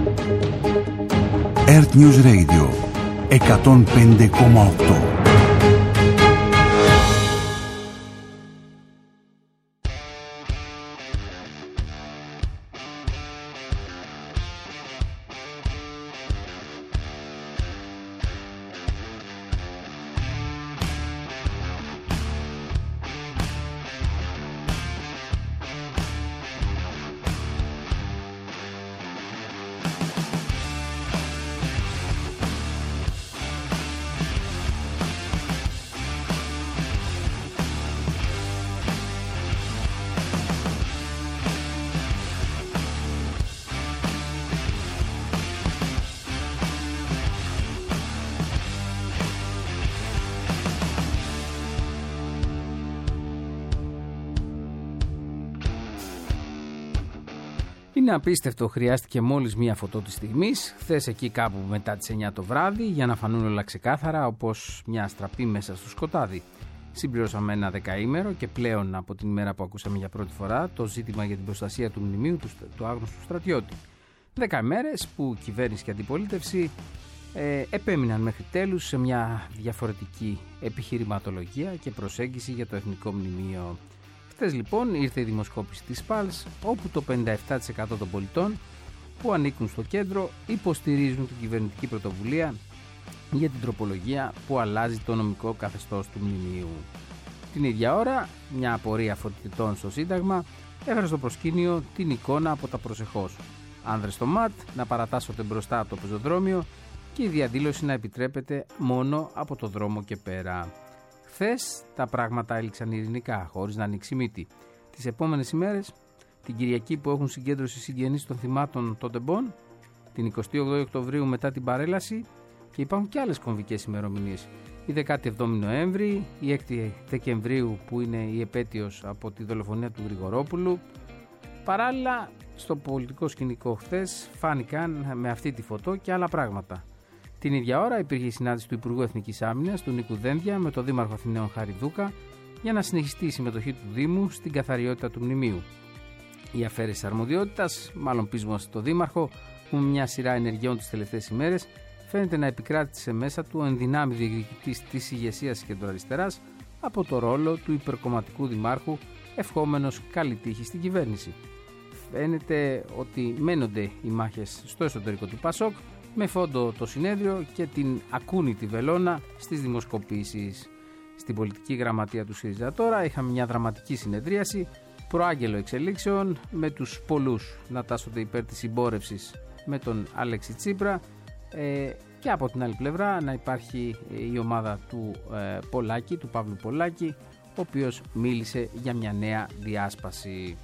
Earth News Radio 105,8. Είναι απίστευτο, χρειάστηκε μόλις μία φωτό της στιγμής, χθες εκεί κάπου μετά τις 9 το βράδυ, για να φανούν όλα ξεκάθαρα όπως μια αστραπή μέσα στο σκοτάδι. Συμπληρώσαμε ένα δεκαήμερο και πλέον από την ημέρα που ακούσαμε για πρώτη φορά το ζήτημα για την προστασία του μνημείου του άγνωστου στρατιώτη. 10 ημέρες που κυβέρνηση και αντιπολίτευση επέμειναν μέχρι τέλους σε μια διαφορετική επιχειρηματολογία και προσέγγιση για το εθνικό μνημείο. Χθες λοιπόν ήρθε η δημοσκόπηση της ΠΑΛΣ, όπου το 57% των πολιτών που ανήκουν στο κέντρο υποστηρίζουν την κυβερνητική πρωτοβουλία για την τροπολογία που αλλάζει το νομικό καθεστώς του μνημείου. Την ίδια ώρα, μια απορία φοιτητών στο Σύνταγμα έφερε στο προσκήνιο την εικόνα από τα προσεχώς. Άνδρες στο ΜΑΤ να παρατάσσονται μπροστά από το πεζοδρόμιο και η διαδήλωση να επιτρέπεται μόνο από το δρόμο και πέρα. Χθες τα πράγματα έληξαν ειρηνικά, χωρίς να ανοίξει μύτη. Τις επόμενες ημέρες, την Κυριακή που έχουν συγκέντρωση συγγενείς των θυμάτων των τεμπών, την 28η Οκτωβρίου μετά την παρέλαση, και υπάρχουν και άλλες κομβικές ημερομηνίες. Η 17η Νοέμβρη, η 6η Δεκεμβρίου που είναι η επέτειος από τη δολοφονία του Γρηγορόπουλου. Παράλληλα, στο πολιτικό σκηνικό χθες φάνηκαν με αυτή τη φωτό και άλλα πράγματα. Την ίδια ώρα υπήρχε η συνάντηση του Υπουργού Εθνικής Άμυνας, του Νίκου Δένδια, με τον Δήμαρχο Αθηναίων Χάρη Δούκα για να συνεχιστεί η συμμετοχή του Δήμου στην καθαριότητα του μνημείου. Η αφαίρεση αρμοδιότητας, μάλλον πείσμα στο Δήμαρχο, που με μια σειρά ενεργειών τις τελευταίες ημέρες φαίνεται να επικράτησε μέσα του ο ενδυνάμει διεκδικητής της ηγεσίας της κεντροαριστεράς από το ρόλο του υπερκομματικού δημάρχου, ευχόμενος καλή τύχη στην κυβέρνηση. Φαίνεται ότι μένονται οι μάχες στο εσωτερικό του ΠΑΣΟΚ, με φόντο το συνέδριο και την ακούνητη βελόνα στις δημοσκοπήσεις. Στην πολιτική γραμματεία του ΣΥΡΙΖΑ τώρα είχαμε μια δραματική συνεδρίαση, προάγγελο εξελίξεων, με τους πολλούς να τάσσονται υπέρ της συμπόρευσης με τον Αλέξη Τσίπρα, και από την άλλη πλευρά να υπάρχει η ομάδα του Πολάκη, του Παύλου Πολάκη, ο οποίος μίλησε για μια νέα διάσπαση.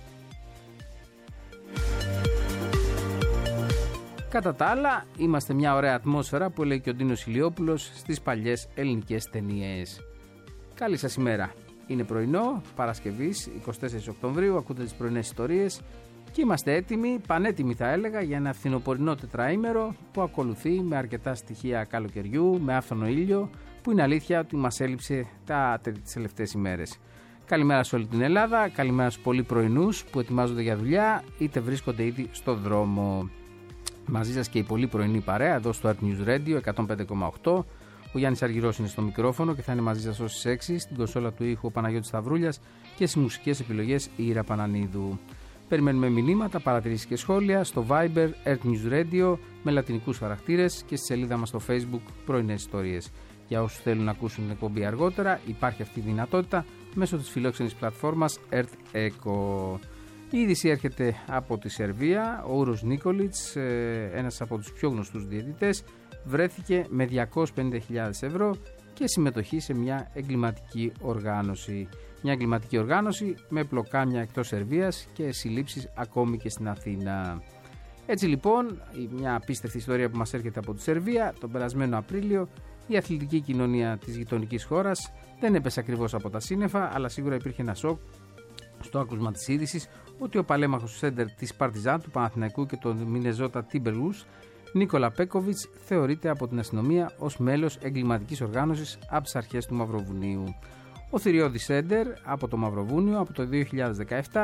Κατά τα άλλα, είμαστε μια ωραία ατμόσφαιρα που λέει και ο Ντίνος Ηλιόπουλος στις παλιές ελληνικές ταινίες. Καλή σας ημέρα. Είναι πρωινό, Παρασκευής, 24 Οκτωβρίου, ακούτε τις πρωινές ιστορίες και είμαστε έτοιμοι, πανέτοιμοι θα έλεγα, για ένα φθινοπορεινό τετραήμερο που ακολουθεί με αρκετά στοιχεία καλοκαιριού, με άφθονο ήλιο, που είναι αλήθεια ότι μας έλειψε τις τελευταίες ημέρες. Καλημέρα σε όλη την Ελλάδα, καλημέρα στους πολλοί πρωινούς που ετοιμάζονται για δουλειά είτε βρίσκονται ήδη στο δρόμο. Μαζί σας και η πολύ πρωινή παρέα εδώ στο Earth News Radio 105,8. Ο Γιάννης Αργυρός είναι στο μικρόφωνο και θα είναι μαζί σας ως τις 6. Στην κονσόλα του ήχου ο Παναγιώτης Σταυρούλιας και στις μουσικές επιλογές η Ήρα Πανανίδου. Περιμένουμε μηνύματα, παρατηρήσεις και σχόλια στο Viber Earth News Radio με λατινικούς χαρακτήρες και στη σελίδα μας στο Facebook πρωινές ιστορίες. Για όσους θέλουν να ακούσουν την εκπομπή αργότερα, υπάρχει αυτή η δυνατότητα μέσω της φιλόξενης πλατφόρμας Earth Echo. Η είδηση έρχεται από τη Σερβία. Ο Ούρος Νίκολιτς, ένας από τους πιο γνωστούς διαιτητές, βρέθηκε με 250.000 ευρώ και συμμετοχή σε μια εγκληματική οργάνωση. Μια εγκληματική οργάνωση με πλοκάμια εκτός Σερβίας και συλλήψεις ακόμη και στην Αθήνα. Έτσι λοιπόν, μια απίστευτη ιστορία που μας έρχεται από τη Σερβία. Τον περασμένο Απρίλιο η αθλητική κοινωνία της γειτονικής χώρας δεν έπεσε ακριβώς από τα σύννεφα, αλλά σίγουρα υπήρχε ένα σοκ στο άκουσμα της είδησης ότι ο παλέμαχος σέντερ της Παρτιζάν, του Παναθηναϊκού και των Μινεζότα Τίμπερλους, Νίκολα Πέκοβιτς, θεωρείται από την αστυνομία ως μέλος εγκληματικής οργάνωσης από τις αρχές του Μαυροβουνίου. Ο θηριώδης σέντερ από το Μαυροβούνιο από το 2017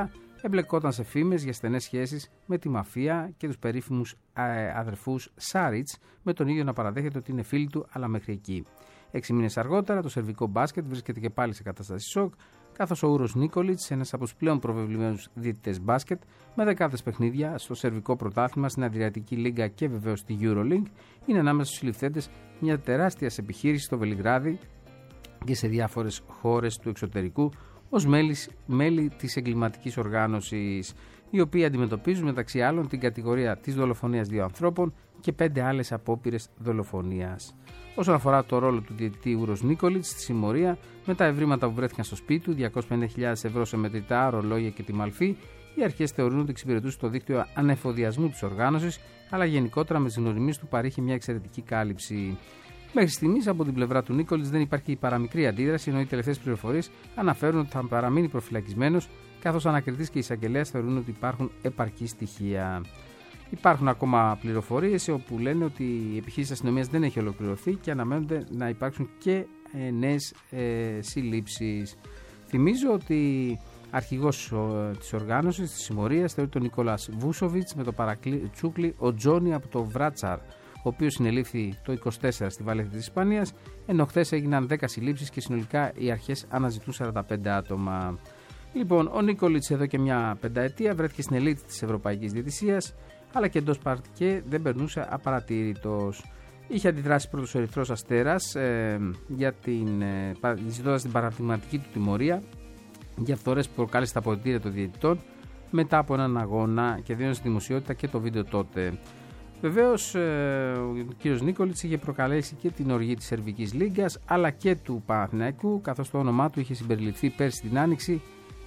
εμπλεκόταν σε φήμες για στενές σχέσεις με τη μαφία και τους περίφημους αδερφούς Σάριτς, με τον ίδιο να παραδέχεται ότι είναι φίλοι του, αλλά μέχρι εκεί. 6 μήνες αργότερα, το σερβικό μπάσκετ βρίσκεται και πάλι σε κατάσταση σοκ, καθώς ο Ούρος Νίκολιτς, ένας από τους πλέον προβεβλημένους διαιτητές μπάσκετ, με δεκάδες παιχνίδια στο σερβικό πρωτάθλημα, στην Αδριατική Λίγκα και βεβαίως στη EuroLeague, είναι ανάμεσα στους συλληφθέντες μια τεράστια επιχείρηση στο Βελιγράδι και σε διάφορες χώρες του εξωτερικού, ως μέλη της εγκληματικής οργάνωσης, οι οποίοι αντιμετωπίζουν μεταξύ άλλων την κατηγορία της δολοφονίας 2 ανθρώπων και 5 άλλες απόπειρες δολοφονίας. Όσον αφορά το ρόλο του διαιτητή Ούρος Νίκολιτς στη συμμορία, με τα ευρήματα που βρέθηκαν στο σπίτι του, 250.000 ευρώ σε μετρητά, ρολόγια και τη μαλφή, οι αρχές θεωρούν ότι εξυπηρετούσε το δίκτυο ανεφοδιασμού της οργάνωσης, αλλά γενικότερα με τις γνωριμίες του παρήχε μια εξαιρετική κάλυψη. Μέχρι στιγμής, από την πλευρά του Νίκολιτς δεν υπάρχει παραμικρή αντίδραση, ενώ οι τελευταίες πληροφορίες αναφέρουν ότι θα παραμείνει προφυλακισμένος, καθώς ανακριτής και εισαγγελέας θεωρούν ότι υπάρχουν επαρκή στοιχεία. Υπάρχουν ακόμα πληροφορίες όπου λένε ότι η επιχείρηση της αστυνομίας δεν έχει ολοκληρωθεί και αναμένονται να υπάρξουν και νέες συλλήψεις. Θυμίζω ότι αρχηγός της οργάνωσης της συμμορίας θεωρείται ο Νικόλας Βούσοβιτς, με το παρατσούκλι ο Τζόνι από το Βράτσαρ, ο οποίος συνελήφθη το 24 στη Βαλένθια της Ισπανίας, ενώ χθες έγιναν 10 συλλήψεις και συνολικά οι αρχές αναζητούν 45 άτομα. Λοιπόν, ο Νίκολιτς εδώ και μια πενταετία βρέθηκε στην ελίτ της Ευρωπαϊκής Διαιτησίας, αλλά και εντός πάρτι δεν περνούσε απαρατήρητος. Είχε αντιδράσει πρώτος ο Ερυθρός Αστέρας ζητώντας την παραδειγματική του τιμωρία για φθορές που προκάλεσε τα αποδυτήρια των διαιτητών μετά από έναν αγώνα και δίνοντας στη δημοσιότητα και το βίντεο τότε. Βεβαίως, ο κ. Νίκολιτς είχε προκαλέσει και την οργή της Σερβικής Λίγκας αλλά και του Παναθηναϊκού, καθώς το όνομά του είχε συμπεριληφθεί πέρσι την Άνοιξη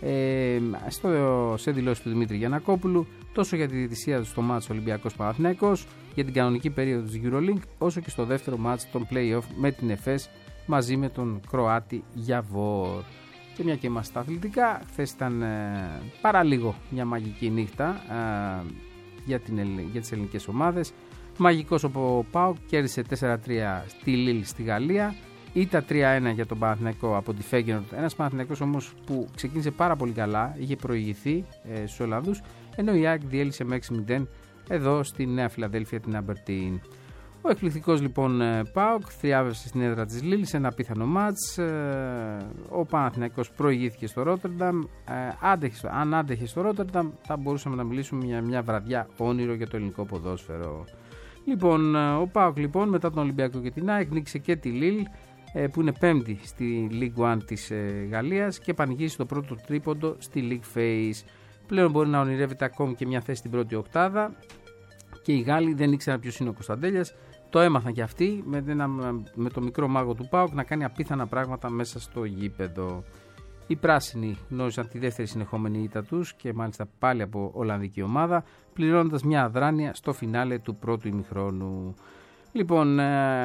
σε δηλώσεις του Δημήτρη Γιαννακόπουλου, τόσο για τη διαιτησία του στο μάτς Ολυμπιακός Παναθηναϊκός για την κανονική περίοδο της EuroLeague, όσο και στο δεύτερο μάτς των play-off με την ΕΦΕΣ μαζί με τον Κροάτη Γιαβόρ. Και μια και είμαστε στα αθλητικά, χθες ήταν παραλίγο μια μαγική νύχτα για τις ελληνικές ομάδες. Μαγικός ο ΠΑΟΚ κέρδισε 4-3 στη Λίλ στη Γαλλία. Ήταν 3-1 για τον Παναθηναϊκό από τη Φέγγενορντ. Ένας Παναθηναϊκός όμως που ξεκίνησε πάρα πολύ καλά, είχε προηγηθεί στους Ολλανδούς, ενώ η ΑΕΚ διέλυσε με 6-0 εδώ στη Νέα Φιλαδέλφια την Αμπερτίν. Ο εκπληκτικός λοιπόν ΠΑΟΚ θριάβευσε στην έδρα της Λίλ σε ένα απίθανο μάτς. Ο Παναθηναϊκός προηγήθηκε στο Ρότερνταμ. Αν άντεχε στο Ρότερνταμ, θα μπορούσαμε να μιλήσουμε για μια βραδιά όνειρο για το ελληνικό ποδόσφαιρο. Λοιπόν, ο ΠΑΟΚ λοιπόν μετά τον Ολυμπιακό και την ΑΕΚ νίκησε και τη Λίλ, που είναι πέμπτη στη League One της Γαλλίας, και πανηγύρισε το πρώτο τρίποντο στη League Phase. Πλέον μπορεί να ονειρεύεται ακόμη και μια θέση στην πρώτη οκτάδα, και οι Γάλλοι δεν ήξεραν ποιος είναι ο Κωνσταντέλιας. Το έμαθαν και αυτοί με το μικρό μάγο του ΠΑΟΚ να κάνει απίθανα πράγματα μέσα στο γήπεδο. Οι πράσινοι γνώρισαν τη δεύτερη συνεχόμενη ήττα τους, και μάλιστα πάλι από Ολλανδική ομάδα, πληρώνοντας μια αδράνεια στο φινάλε του πρώτου ημιχρόνου. Λοιπόν,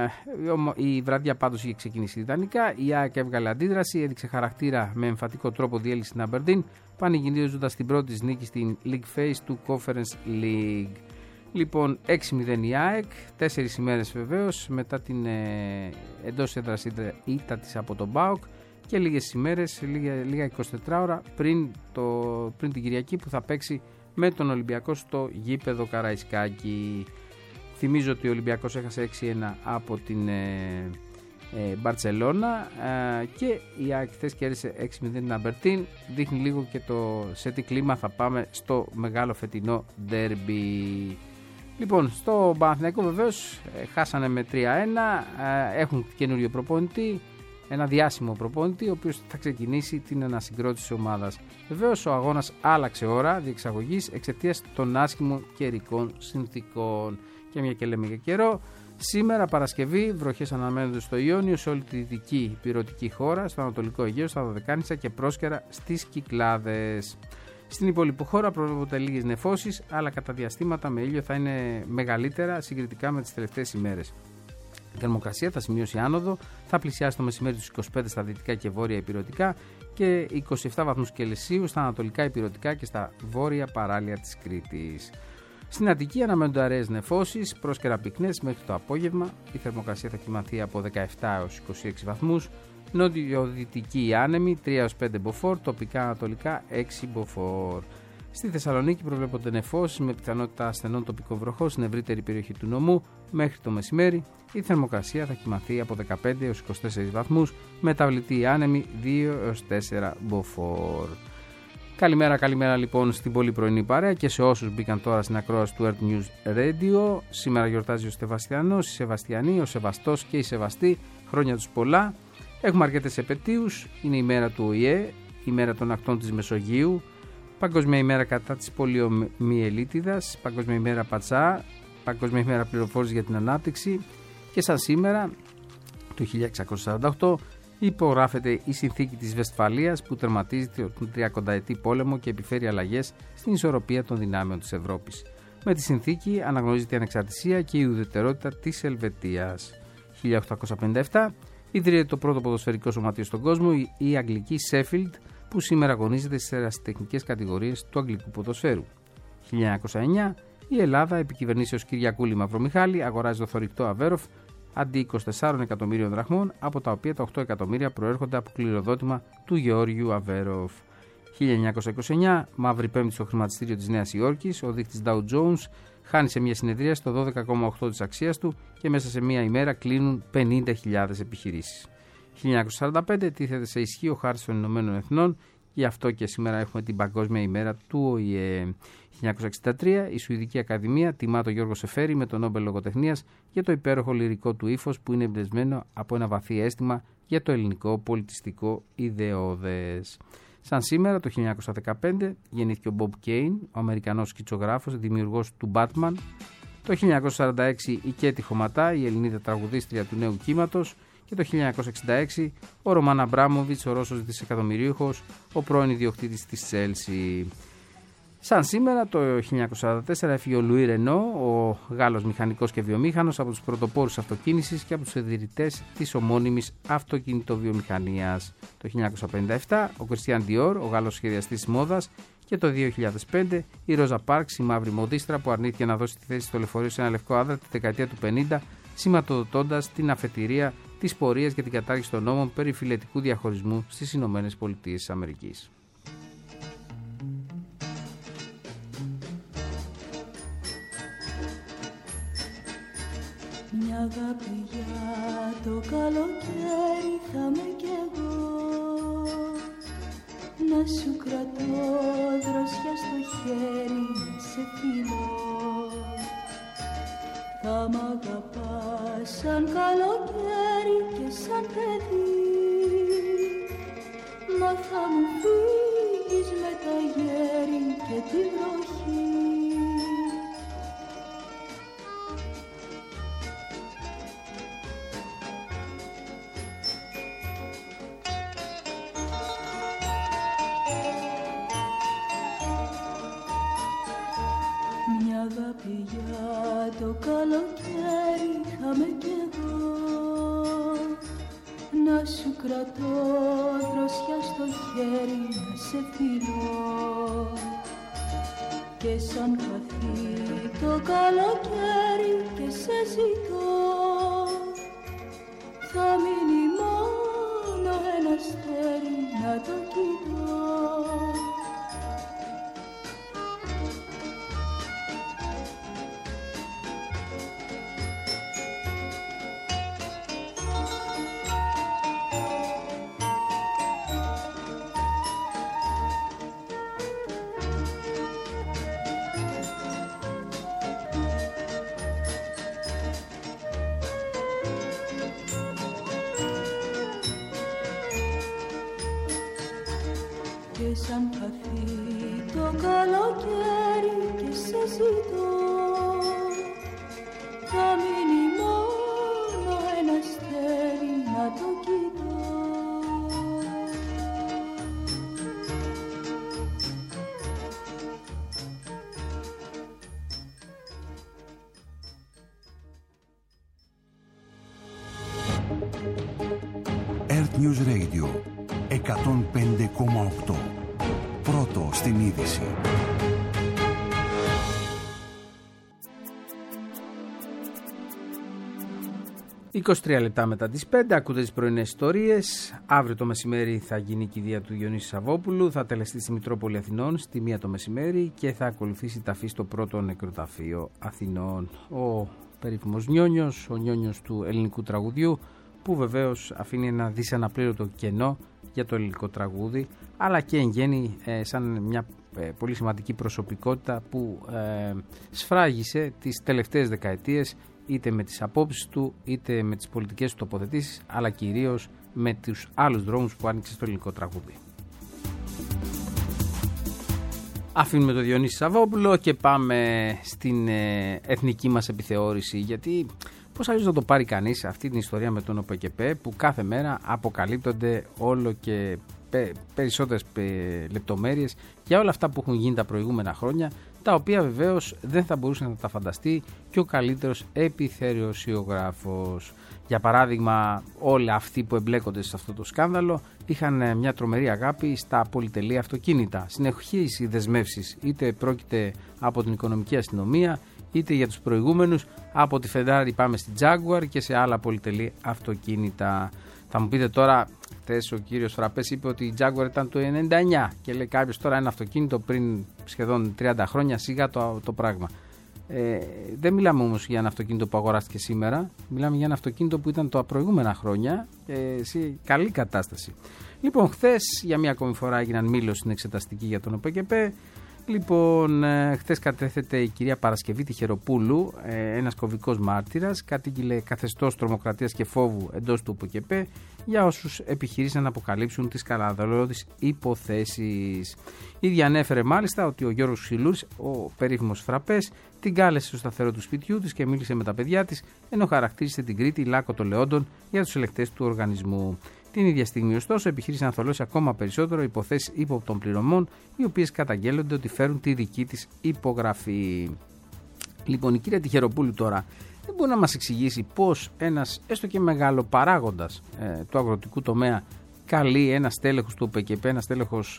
η βραδιά πάντως είχε ξεκινήσει ιδανικά. Η ΑΕΚ έβγαλε αντίδραση, έδειξε χαρακτήρα, με εμφατικό τρόπο διέλυσε την Αμπερντίν, πανηγυρίζοντας την πρώτη της νίκη στην League Phase του Conference League. Λοιπόν, 6-0 η ΑΕΚ, 4 ημέρες βεβαίως μετά την εντός έδρας ήττα της από τον ΠΑΟΚ, και λίγες ημέρες, λίγα 24 ώρα πριν την Κυριακή που θα παίξει με τον Ολυμπιακό στο γήπεδο Καραϊσκάκη. Θυμίζω ότι ο Ολυμπιακός έχασε 6-1 από την Μπαρτσελώνα και η ΑΕΚ χθες κέρδισε 6-0 την Αμπερτίν. Δείχνει λίγο και σε τι κλίμα θα πάμε στο μεγάλο φετινό ντέρμπι. Λοιπόν, στο Παναθηναϊκό βεβαίως χάσανε με 3-1, έχουν καινούριο προπονητή, ένα διάσημο προπονητή, ο οποίος θα ξεκινήσει την ανασυγκρότηση της ομάδας. Βεβαίως ο αγώνας άλλαξε ώρα διεξαγωγής εξαιτίας των άσχημων καιρικών συνθήκων. Και μια και λέμε για καιρό, σήμερα Παρασκευή βροχές αναμένονται στο Ιόνιο, σε όλη τη δυτική υπηρετική χώρα, στο Ανατολικό Αιγαίο, στα Δωδεκάνησα και πρόσκαιρα στις Κυκλάδες. Στην υπόλοιπη χώρα προβλέπονται λίγες νεφώσεις, αλλά κατά διαστήματα με ήλιο θα είναι μεγαλύτερα συγκριτικά με τις τελευταίες ημέρες. Η θερμοκρασία θα σημειώσει άνοδο, θα πλησιάσει το μεσημέρι τους 25 στα δυτικά και βόρεια υπηρετικά και 27 βαθμούς Κελσίου στα ανατολικά υπηρετικά και στα βόρεια παράλια της Κρήτης. Στην Αττική αναμένονται αραιές νεφώσεις, πρόσκαιρα πυκνές μέχρι το απόγευμα. Η θερμοκρασία θα κυμανθεί από 17 έως 26 βαθμούς. Νότιο-δυτική άνεμη 3 έως 5 μποφόρ, τοπικά ανατολικά 6 μποφόρ. Στη Θεσσαλονίκη προβλέπονται νεφώσεις με πιθανότητα ασθενών τοπικών βροχών στην ευρύτερη περιοχή του νομού μέχρι το μεσημέρι. Η θερμοκρασία θα κυμανθεί από 15 έως 24 βαθμούς, μεταβλητή άνεμη 2 έως 4 μποφόρ. Καλημέρα λοιπόν στην πολύ πρωινή παρέα και σε όσους μπήκαν τώρα στην ακρόαση του Earth News Radio. Σήμερα γιορτάζει ο Σεβαστιανός, η Σεβαστιανή, ο Σεβαστός και η Σεβαστή. Χρόνια τους πολλά. Έχουμε αρκετές επετείους. Είναι η μέρα του ΟΗΕ, η μέρα των ακτών της Μεσογείου, Παγκόσμια ημέρα κατά της πολιομιελίτιδας, Παγκόσμια ημέρα Πατσά, Παγκόσμια ημέρα πληροφόρησης για την ανάπτυξη και σαν σήμερα, το 1648, υπογράφεται η συνθήκη της Βεσφαλίας που τερματίζει τον 30ετή πόλεμο και επιφέρει αλλαγές στην ισορροπία των δυνάμεων της Ευρώπης. Με τη συνθήκη αναγνωρίζεται η ανεξαρτησία και η ουδετερότητα της Ελβετίας. 1857 ιδρύεται το πρώτο ποδοσφαιρικό σωματείο στον κόσμο, η αγγλική Sheffield, που σήμερα αγωνίζεται στις ερασιτεχνικές κατηγορίες του αγγλικού ποδοσφαίρου. 1909 η Ελλάδα, επικυβερνήσεως Κυριακούλη Μαυρομιχάλη, αγοράζει το θωρηκτό Αβέροφ αντί 24 εκατομμύριων δραχμών, από τα οποία τα 8 εκατομμύρια προέρχονται από κληροδότημα του Γεώργιου Αβέροφ. 1929 μαύρη πέμπτη στο χρηματιστήριο της Νέας Υόρκης, ο δείκτης Dow Jones χάνει σε μια συνεδρία στο 12,8 της αξίας του και μέσα σε μια ημέρα κλείνουν 50.000 επιχειρήσεις. 1945 τίθεται σε ισχύ ο Χάρτης των Ηνωμένων Εθνών, γι' αυτό και σήμερα έχουμε την Παγκόσμια ημέρα του ΟΗΕ. 1963 η Σουηδική Ακαδημία τιμά τον Γιώργο Σεφέρη με τον Νόμπελ Λογοτεχνίας για το υπέροχο λυρικό του ύφος που είναι εμπνευσμένο από ένα βαθύ αίσθημα για το ελληνικό πολιτιστικό ιδεώδες. Σαν σήμερα το 1915 γεννήθηκε ο Μπομπ Κέιν, ο Αμερικανός σκητσογράφος, δημιουργός του Batman. Το 1946 η Κέτι Χωματά, η Ελληνίδα τραγουδίστρια του νέου κύματος. Και το 1966 ο Ρωμάν Αμπράμοβιτς, ο Ρώσος δισεκατομμυρίουχος, ο πρώην ιδιοκτήτης της Τσέλσι. Σαν σήμερα το 1944 έφυγε ο Λουί Ρενό, ο Γάλλος μηχανικός και βιομήχανος, από τους πρωτοπόρους αυτοκίνησης και από τους ιδρυτές της ομώνυμης αυτοκινητοβιομηχανίας. Το 1957 ο Κριστιάν Διόρ, ο Γάλλος σχεδιαστής της μόδας, και το 2005 η Ρόζα Πάρξ, η μαύρη μοδίστρα που αρνήθηκε να δώσει τη θέση στο λεωφορείο σε ένα λευκό άντρα τη δεκαετία του 50, σηματοδοτώντας την αφετηρία της πορείας για την κατάργηση των νόμων περί φυλετικού διαχωρισμού στις Ηνωμένες Πολιτείες της Αμερικής. Μια αγάπη για το καλοκαίρι θα με κι εγώ, να σου κρατώ δροσιά στο χέρι, να σε φιλώ. Θα μ' αγαπάς σαν καλοκαίρι και σαν παιδί, μα θα μου φύγεις με τα γέρι και τη βροχή. Μια αγάπη για το καλοκαίρι θα με κι εγώ, να σου κρατώ δροσιά στο χέρι, να σε φιλώ. Και σαν χαθεί το καλοκαίρι και σε ζητώ, θα μείνει μόνο ένα αστέρι να το κοιτώ. Και σαν χαθεί το καλοκαίρι και σε ζητώ, θα μείνει μόνο ένα αστέρι να το κοιτώ. Earth News Radio 105,8. Πρώτο στην είδηση. 23 λεπτά μετά τις 5 ακούτε τις πρωινές ιστορίες. Αύριο το μεσημέρι θα γίνει η κηδεία του Διονύση Σαββόπουλου. Θα τελεστεί στη Μητρόπολη Αθηνών στη 1 το μεσημέρι και θα ακολουθήσει ταφή στο πρώτο νεκροταφείο Αθηνών. Ο περίφημος Νιόνιος, ο Νιόνιος του ελληνικού τραγουδιού, που βεβαίως αφήνει ένα δυσαναπλήρωτο κενό για το ελληνικό τραγούδι, αλλά και εν γέννη σαν μια πολύ σημαντική προσωπικότητα που σφράγισε τις τελευταίες δεκαετίες, είτε με τις απόψεις του, είτε με τις πολιτικές του τοποθετήσεις, αλλά κυρίως με τους άλλους δρόμους που άνοιξε στο ελληνικό τραγούδι. Αφήνουμε το Διονύση Σαββόπουλο και πάμε στην εθνική μας επιθεώρηση, γιατί πώς αλλιώς να το πάρει κανείς αυτή την ιστορία με τον ΟΠΕΚΕΠΕ, που κάθε μέρα αποκαλύπτονται όλο και περισσότερες λεπτομέρειες για όλα αυτά που έχουν γίνει τα προηγούμενα χρόνια, τα οποία βεβαίως δεν θα μπορούσε να τα φανταστεί και ο καλύτερος επιθεωρησιογράφος. Για παράδειγμα, όλοι αυτοί που εμπλέκονται σε αυτό το σκάνδαλο είχαν μια τρομερή αγάπη στα πολυτελή αυτοκίνητα. Συνεχείς οι δεσμεύσεις, είτε πρόκειται από την οικονομική αστυνομία, είτε για τους προηγούμενους από τη Ferrari πάμε στη Jaguar και σε άλλα πολυτελή αυτοκίνητα. Θα μου πείτε τώρα, χθες ο κύριος Φραπές είπε ότι η Jaguar ήταν το 99 και λέει κάποιος τώρα ένα αυτοκίνητο πριν σχεδόν 30 χρόνια, σιγά το πράγμα. Δεν μιλάμε όμως για ένα αυτοκίνητο που αγοράστηκε σήμερα, μιλάμε για ένα αυτοκίνητο που ήταν τα προηγούμενα χρόνια σε καλή κατάσταση. Λοιπόν, χθες για μία ακόμη φορά έγιναν μήλος στην εξεταστική για τον ΟΠΕΚΕΠΕ. Λοιπόν, χθες κατέθεται η κυρία Παρασκευή Τυχεροπούλου, ένας κωβικός μάρτυρας, κατήγγειλε καθεστώς τρομοκρατίας και φόβου εντός του ΟΠΕΚΕΠΕ για όσους επιχειρήσαν να αποκαλύψουν τις σκανδαλώδεις υποθέσεις. Ήδη ανέφερε μάλιστα ότι ο Γιώργος Ξυλούρης, ο περίφημος Φραπές, την κάλεσε στο σταθερό του σπιτιού της και μίλησε με τα παιδιά της, ενώ χαρακτήρισε την Κρήτη λάκκο των Λεόντων για τους ελεγκτές του οργανισμού. Την ίδια στιγμή, ωστόσο, επιχείρησε να θολώσει ακόμα περισσότερο υποθέσεις ύποπτων πληρωμών, οι οποίες καταγγέλλονται ότι φέρουν τη δική της υπογραφή. Λοιπόν, η κυρία Τυχεροπούλου τώρα δεν μπορεί να μας εξηγήσει πώς ένας έστω και μεγάλο παράγοντας του αγροτικού τομέα καλεί ένα στέλεχος του ΟΠΕΚΕΠΕ, ένα στέλεχος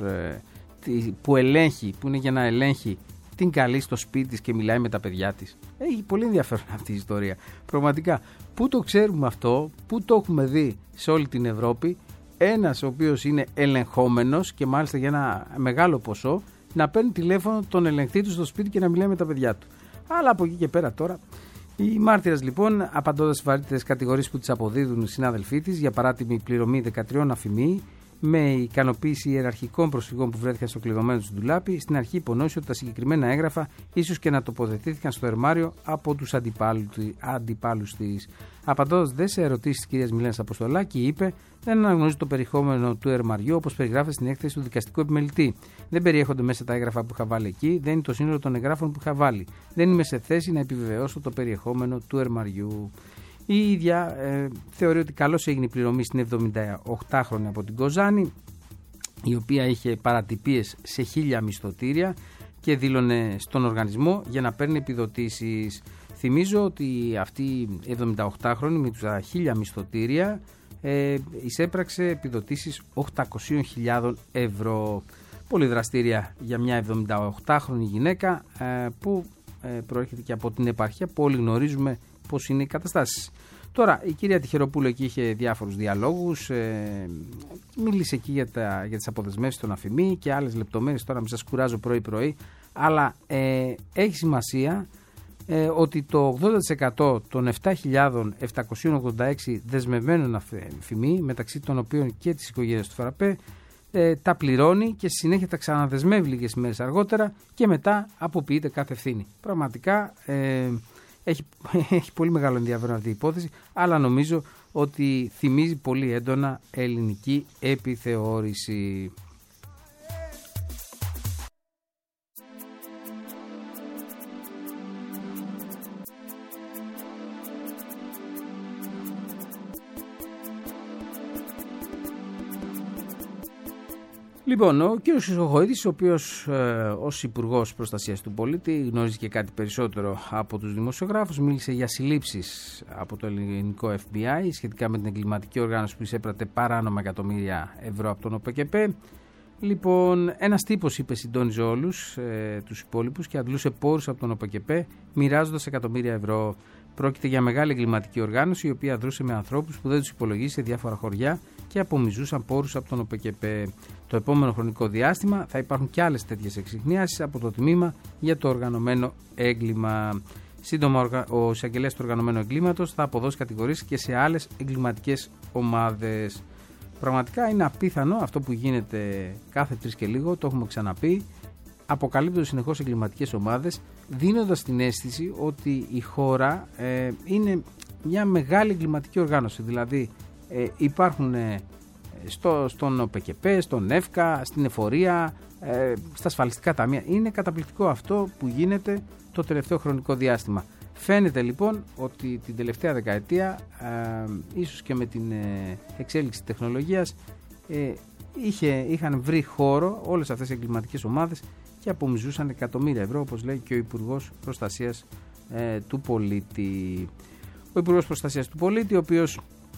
που ελέγχει, που είναι για να ελέγχει, την καλεί στο σπίτι της και μιλάει με τα παιδιά της. Έχει πολύ ενδιαφέρον αυτή η ιστορία. Πραγματικά, πού το ξέρουμε αυτό, πού το έχουμε δει σε όλη την Ευρώπη, ένας ο οποίος είναι ελεγχόμενος και μάλιστα για ένα μεγάλο ποσό, να παίρνει τηλέφωνο τον ελεγχτή του στο σπίτι και να μιλάει με τα παιδιά του. Αλλά από εκεί και πέρα τώρα, η μάρτυρας λοιπόν, απαντώντας στις βαρύτερες κατηγορίες που της αποδίδουν οι συνάδελφοί της για παράτιμη πληρωμή 13 αφημί, με ικανοποίηση ιεραρχικών προσφυγών που βρέθηκαν στο κλειδωμένο του ντουλάπι, στην αρχή υπονόησε ότι τα συγκεκριμένα έγγραφα ίσως και να τοποθετήθηκαν στο ερμάριο από τους αντιπάλους της. Απαντώντας δε σε ερωτήσεις της κυρίας Μιλένας Αποστολάκη, είπε: δεν αναγνωρίζει το περιεχόμενο του ερμαριού όπως περιγράφεται στην έκθεση του δικαστικού επιμελητή. Δεν περιέχονται μέσα τα έγγραφα που είχα βάλει εκεί, δεν είναι το σύνολο των εγγράφων που είχα βάλει. Δεν είμαι σε θέση να επιβεβαιώσω το περιεχόμενο του ερμαριού. Η ίδια θεωρεί ότι καλώς έγινε η πληρωμή στην 78χρονη από την Κοζάνη, η οποία είχε παρατυπίες σε 1000 μισθωτήρια και δήλωνε στον οργανισμό για να παίρνει επιδοτήσεις. Θυμίζω ότι αυτή η 78χρονη με τους 1000 μισθωτήρια εισέπραξε επιδοτήσεις 800.000 ευρώ. Πολύ δραστήρια για μια 78χρονη γυναίκα που προέρχεται και από την επαρχία που όλοι γνωρίζουμε πώς είναι οι καταστάσεις. Τώρα η κυρία Τυχεροπούλου εκεί είχε διάφορους διαλόγους, μίλησε εκεί για τις αποδεσμεύσεις των αφημί και άλλες λεπτομέρειες, τώρα μην σας κουράζω πρωί-πρωί, αλλά έχει σημασία ότι το 80% των 7.786 δεσμευμένων αφημί, μεταξύ των οποίων και της οικογένειας του Φραπέ, τα πληρώνει και στη συνέχεια τα ξαναδεσμεύει λίγες μέρες αργότερα και μετά αποποιείται κάθε ευθύνη. Πραγματικά έχει πολύ μεγάλο ενδιαφέρον αυτή η υπόθεση, αλλά νομίζω ότι θυμίζει πολύ έντονα ελληνική επιθεώρηση. Λοιπόν, ο κύριος Χρυσοχοΐδης, ο οποίος ως Υπουργός Προστασίας του Πολίτη γνωρίζει και κάτι περισσότερο από τους δημοσιογράφους, μίλησε για συλλήψεις από το ελληνικό FBI σχετικά με την εγκληματική οργάνωση που εισέπρατε παράνομα εκατομμύρια ευρώ από τον ΟΠΕΚΕΠΕ. Λοιπόν, ένας τύπος, είπε, συντόνιζε όλους τους υπόλοιπους και αντλούσε πόρους από τον ΟΠΕΚΕΠΕ, μοιράζοντας εκατομμύρια ευρώ. Πρόκειται για μεγάλη εγκληματική οργάνωση η οποία δρούσε με ανθρώπους που δεν τους υπολογίζει σε διάφορα χωριά και απομυζούσαν πόρους από τον ΟΠΕΚΕΠΕ. Το επόμενο χρονικό διάστημα θα υπάρχουν και άλλες τέτοιες εξιχνίασεις από το Τμήμα για το Οργανωμένο Έγκλημα. Σύντομα, ο εισαγγελέας του Οργανωμένου Εγκλήματος θα αποδώσει κατηγορίες και σε άλλες εγκληματικές ομάδες. Πραγματικά είναι απίθανο αυτό που γίνεται κάθε 3 και λίγο, το έχουμε ξαναπεί. Αποκαλύπτονται συνεχώς εγκληματικές ομάδες, δίνοντας την αίσθηση ότι η χώρα είναι μια μεγάλη εγκληματική οργάνωση. Δηλαδή υπάρχουν στον ΟΠΕΚΕΠΕ, στον ΕΦΚΑ, στην εφορία, στα ασφαλιστικά ταμεία. Είναι καταπληκτικό αυτό που γίνεται το τελευταίο χρονικό διάστημα. Φαίνεται λοιπόν ότι την τελευταία δεκαετία, ίσως και με την εξέλιξη τεχνολογίας, είχαν βρει χώρο όλες αυτές οι εγκληματικές ομάδες και απομυζούσαν εκατομμύρια ευρώ, όπως λέει και ο Υπουργός Προστασίας του Πολίτη. Ο Υπουργός Προστασίας του Πολίτη, ο οποίος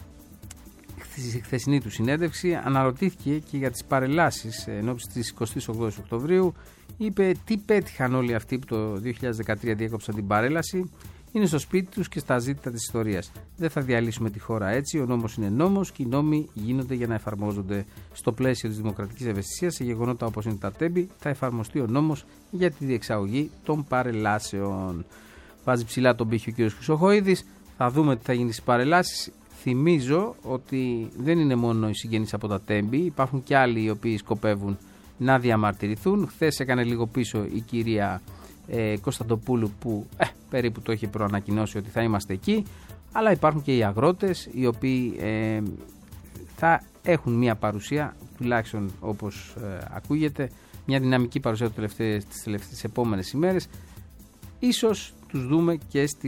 στη χθεσινή του συνέντευξη αναρωτήθηκε και για τις παρελάσεις ενόψει της 28 Οκτωβρίου. Είπε τι πέτυχαν όλοι αυτοί που το 2013 διέκοψαν την παρέλαση. Είναι στο σπίτι τους και στα ζήτητα της ιστορίας. Δεν θα διαλύσουμε τη χώρα έτσι. Ο νόμος είναι νόμος και οι νόμοι γίνονται για να εφαρμόζονται. Στο πλαίσιο της δημοκρατικής ευαισθησίας, σε γεγονότα όπως είναι τα τέμπη, θα εφαρμοστεί ο νόμος για τη διεξαγωγή των παρελάσεων. Βάζει ψηλά τον πύχη ο κ. Χρυσοχοΐδης. Θα δούμε τι θα γίνει στις παρελάσεις. Θυμίζω ότι δεν είναι μόνο οι συγγενείς από τα τέμπη, υπάρχουν και άλλοι οι οποίοι σκοπεύουν να διαμαρτυρηθούν. Χθες έκανε λίγο πίσω η κυρία Κωνσταντοπούλου που περίπου το είχε προανακοινώσει ότι θα είμαστε εκεί, αλλά υπάρχουν και οι αγρότες οι οποίοι θα έχουν μια παρουσία, τουλάχιστον όπως ακούγεται, μια δυναμική παρουσία τις επόμενες ημέρες. Ίσως τους δούμε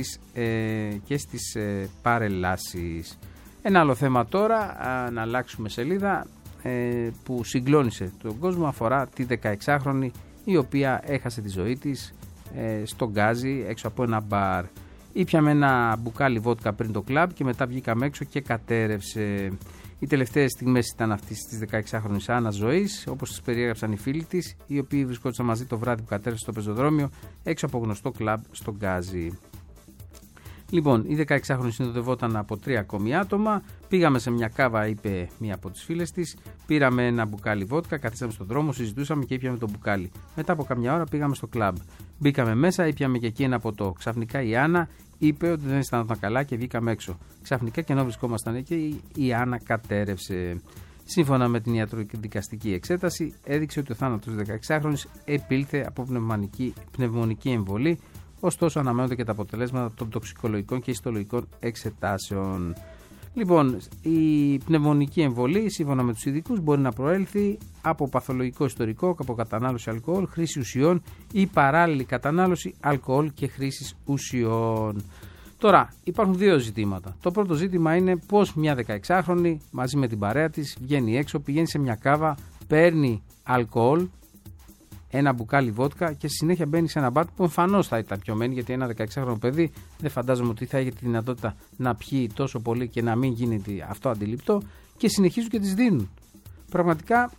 και στις παρελάσεις. Ένα άλλο θέμα τώρα, να αλλάξουμε σελίδα, που συγκλώνησε τον κόσμο, αφορά τη 16χρονη η οποία έχασε τη ζωή της στο Γκάζι έξω από ένα μπαρ. Ήπιαμε ένα μπουκάλι βότκα πριν το κλαμπ και μετά βγήκαμε έξω και κατέρευσε. Οι τελευταίες στιγμές ήταν αυτής της 16χρονης Άννας ζωής, όπως τις περιέγραψαν οι φίλοι της, οι οποίοι βρισκόντουσαν μαζί το βράδυ που κατέρευσε στο πεζοδρόμιο έξω από γνωστό κλαμπ στο Γκάζι. Λοιπόν, η 16χρονη συνοδευόταν από 3 ακόμη άτομα. Πήγαμε σε μια κάβα, είπε μία από τις φίλες της. Πήραμε ένα μπουκάλι βότκα, καθίσαμε στον δρόμο, συζητούσαμε και ήπιαμε το μπουκάλι. Μετά από καμιά ώρα πήγαμε στο κλαμπ. Μπήκαμε μέσα, ήπιαμε και εκεί ένα ποτό. Ξαφνικά η Άννα είπε ότι δεν αισθανόταν καλά και βγήκαμε έξω. Ξαφνικά και ενώ βρισκόμασταν εκεί, η Άννα κατέρευσε. Σύμφωνα με την ιατροδικαστική εξέταση, έδειξε ότι ο θάνατος της 16χρονης επήλθε από πνευμονική εμβολή. Ωστόσο, αναμένονται και τα αποτελέσματα των τοξικολογικών και ιστολογικών εξετάσεων. Λοιπόν, η πνευμονική εμβολή, σύμφωνα με τους ειδικούς, μπορεί να προέλθει από παθολογικό ιστορικό, από κατανάλωση αλκοόλ, χρήση ουσιών ή παράλληλη κατανάλωση αλκοόλ και χρήση ουσιών. Τώρα, υπάρχουν δύο ζητήματα. Το πρώτο ζήτημα είναι πώς μια 16χρονη μαζί με την παρέα της βγαίνει έξω, πηγαίνει σε μια κάβα, παίρνει αλκοόλ, ένα μπουκάλι βότκα και στη συνέχεια μπαίνει σε ένα μπαρ που εμφανώς θα ήταν πιωμένη, γιατί ένα 16χρονο παιδί δεν φαντάζομαι ότι θα έχει τη δυνατότητα να πιει τόσο πολύ και να μην γίνεται αυτό αντιληπτό, και συνεχίζουν και τις δίνουν. Πραγματικά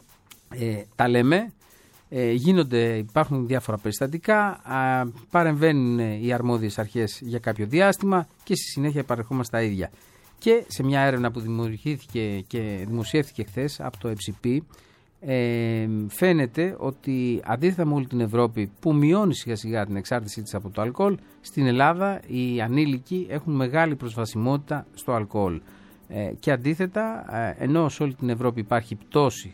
τα λέμε, υπάρχουν διάφορα περιστατικά, παρεμβαίνουν οι αρμόδιες αρχές για κάποιο διάστημα και στη συνέχεια παρερχόμαστε τα ίδια. Και σε μια έρευνα που δημιουργήθηκε και δημοσιεύθηκε χθες από το EPSP, φαίνεται ότι αντίθετα με όλη την Ευρώπη που μειώνει σιγά σιγά την εξάρτησή της από το αλκοόλ, στην Ελλάδα οι ανήλικοι έχουν μεγάλη προσβασιμότητα στο αλκοόλ, και αντίθετα, ενώ σε όλη την Ευρώπη υπάρχει πτώση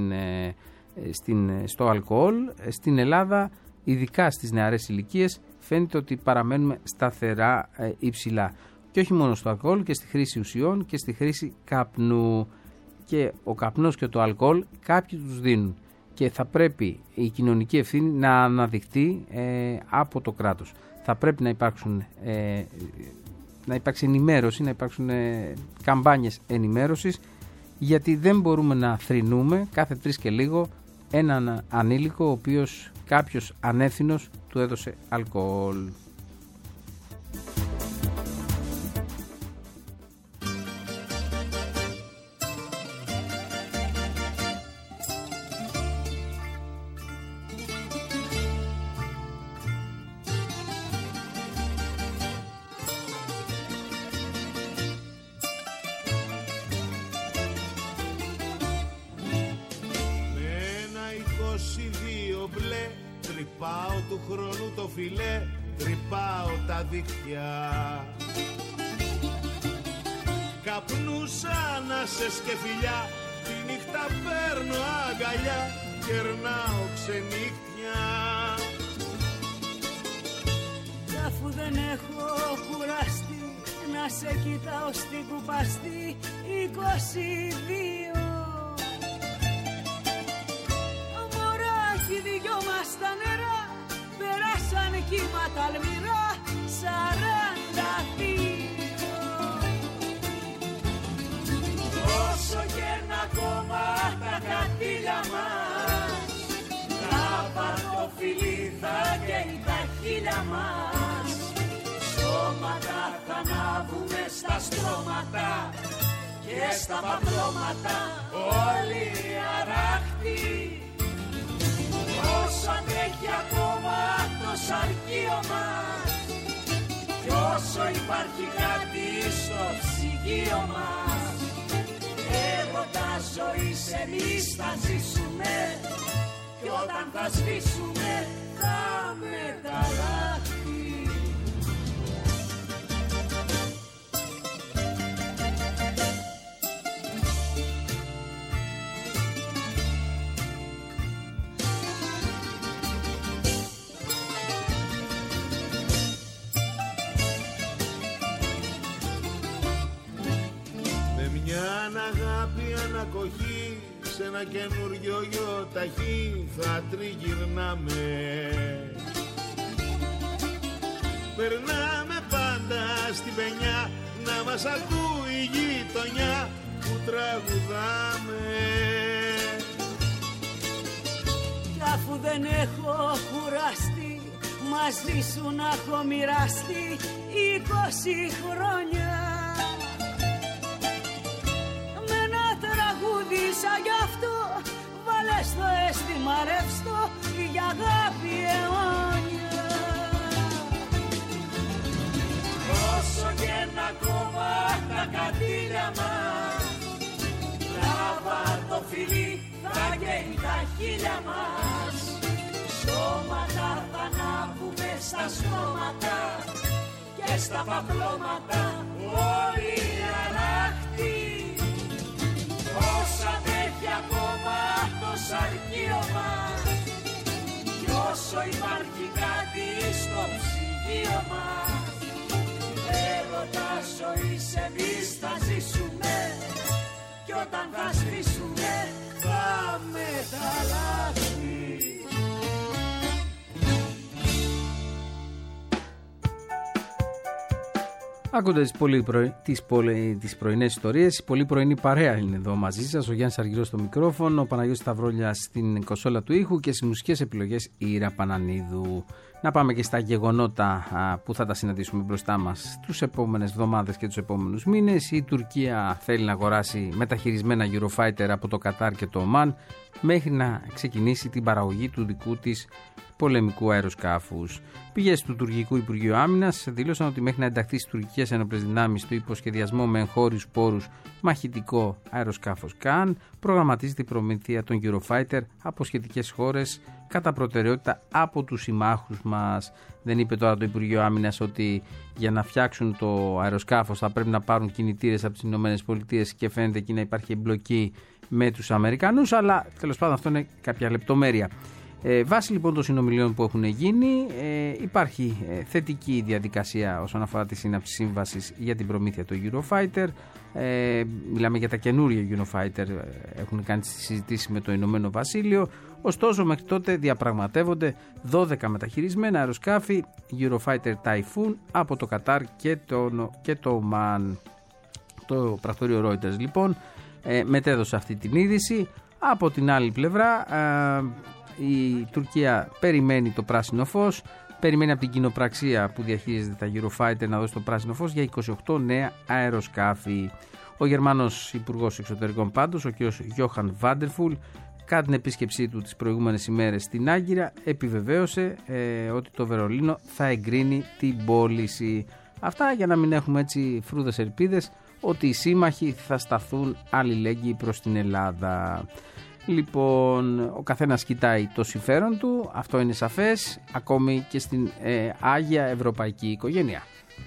στο αλκοόλ, στην Ελλάδα, ειδικά στις νεαρές ηλικίες, φαίνεται ότι παραμένουμε σταθερά υψηλά, και όχι μόνο στο αλκοόλ, και στη χρήση ουσιών και στη χρήση καπνού. Και ο καπνός και το αλκοόλ κάποιοι τους δίνουν, και θα πρέπει η κοινωνική ευθύνη να αναδειχθεί από το κράτος. Θα πρέπει να υπάρξει ενημέρωση, να υπάρξουν καμπάνιες ενημέρωσης, γιατί δεν μπορούμε να θρηνούμε κάθε 3 και λίγο έναν ανήλικο ο οποίος κάποιος ανεύθυνος του έδωσε αλκοόλ. του χρόνου το φιλέ τρυπάω τα δίχτυα. Καπνούς, ανάσες και φιλιά, τη νύχτα παίρνω αγκαλιά, κερνάω ξενύχτια. Κι αφού δεν έχω κουραστεί να σε κοιτάω στην κουπαστή 22, μωράκι δυο μας τα νερά περάσαν κύματα αλμυρά 42. Όσο και ένα ακόμα τα κατήλια μας, λάβα το φιλί θα καίει τα χείλια μας. Σώματα θα ανάβουμε στα στρώματα και στα παπλώματα όλοι αράχτοι. Όσο αντέχει ακόμα το σαρκείο μας κι όσο υπάρχει κάτι στο ψυγείο μας, έρωτα ζωής εμείς θα ζήσουμε κι όταν θα σβήσουμε θα μεταλλάχθει. Αγάπη ανακοχή σε ένα καινούριο γιοταχή θα τριγυρνάμε. Περνάμε πάντα στην πενιά να μας ακούει η γειτονιά που τραγουδάμε. Κι αφού δεν έχω κουραστεί μαζί σου να έχω μοιραστεί 20 χρόνια, σαν γι' αυτό βάλε στο αίσθημα ρευστό για αγάπη αιώνια. Όσο και ένα ακόμα τα κατήλια μας, λάβα το φιλί θα καίει τα χείλια μας. Σώματα θα ανάβουμε στα στρώματα και στα παπλώματα όλοι αράχτοι. Όσα αντέχει ακόμα το σαρκείο μας κι όσο υπάρχει κάτι στο ψυγείο μας, έρωτα ζωής εμείς θα ζήσουμε κι όταν θα σβήσουμε θα μεταλλάχθει. Ακούτε τις πρωινές ιστορίες. Η πολύ πρωινή παρέα είναι εδώ μαζί σας. Ο Γιάννης Αργυρός στο μικρόφωνο, ο Παναγιώτης Σταυρόλιας στην κονσόλα του ήχου και στις μουσικές επιλογές η Ήρα Πανανίδου. Να πάμε και στα γεγονότα που θα τα συναντήσουμε μπροστά μας τους επόμενες εβδομάδες και τους επόμενους μήνες. Η Τουρκία θέλει να αγοράσει μεταχειρισμένα Eurofighter από το Κατάρ και το Ομάν μέχρι να ξεκινήσει την παραγωγή του δικού της πολεμικού αεροσκάφους. Πηγές του Τουρκικού Υπουργείου Άμυνας δήλωσαν ότι μέχρι να ενταχθεί στις τουρκικές ενόπλες δυνάμεις στο υποσχεδιασμό με εγχώριους πόρους μαχητικό αεροσκάφος ΚΑΝ, προγραμματίζεται η προμήθεια των Eurofighter από σχετικές χώρες κατά προτεραιότητα από τους συμμάχους μας. Δεν είπε τώρα το Υπουργείο Άμυνας ότι για να φτιάξουν το αεροσκάφος θα πρέπει να πάρουν κινητήρες από τις ΗΠΑ και φαίνεται εκεί να υπάρχει εμπλοκή με τους Αμερικανούς, αλλά τέλος πάντων αυτό είναι κάποια λεπτομέρεια. Βάσει λοιπόν των συνομιλίων που έχουν γίνει, υπάρχει θετική διαδικασία όσον αφορά τη σύναψη σύμβασης για την προμήθεια του Eurofighter. Μιλάμε για τα καινούργια Eurofighter, έχουν κάνει τις συζητήσεις με το Ηνωμένο Βασίλειο. Ωστόσο μέχρι τότε διαπραγματεύονται 12 μεταχειρισμένα αεροσκάφη Eurofighter Typhoon από το Κατάρ και το Ομάν. Το πρακτορείο Reuters λοιπόν μετέδωσε αυτή την είδηση. Από την άλλη πλευρά η Τουρκία περιμένει το πράσινο φως, περιμένει από την κοινοπραξία που διαχειρίζεται τα Eurofighter να δώσει το πράσινο φως για 28 νέα αεροσκάφη. Ο Γερμανός Υπουργός Εξωτερικών πάντως, ο κ. Johann Vanderful, κατά την επίσκεψή του τις προηγούμενες ημέρες στην Άγκυρα, επιβεβαίωσε ότι το Βερολίνο θα εγκρίνει την πώληση. Αυτά για να μην έχουμε έτσι φρούδες ελπίδες ότι οι σύμμαχοι θα σταθούν αλληλέγγυοι προς την Ελλάδα. Λοιπόν, ο καθένας κοιτάει το συμφέρον του, αυτό είναι σαφές, ακόμη και στην Άγια Ευρωπαϊκή Οικογένεια.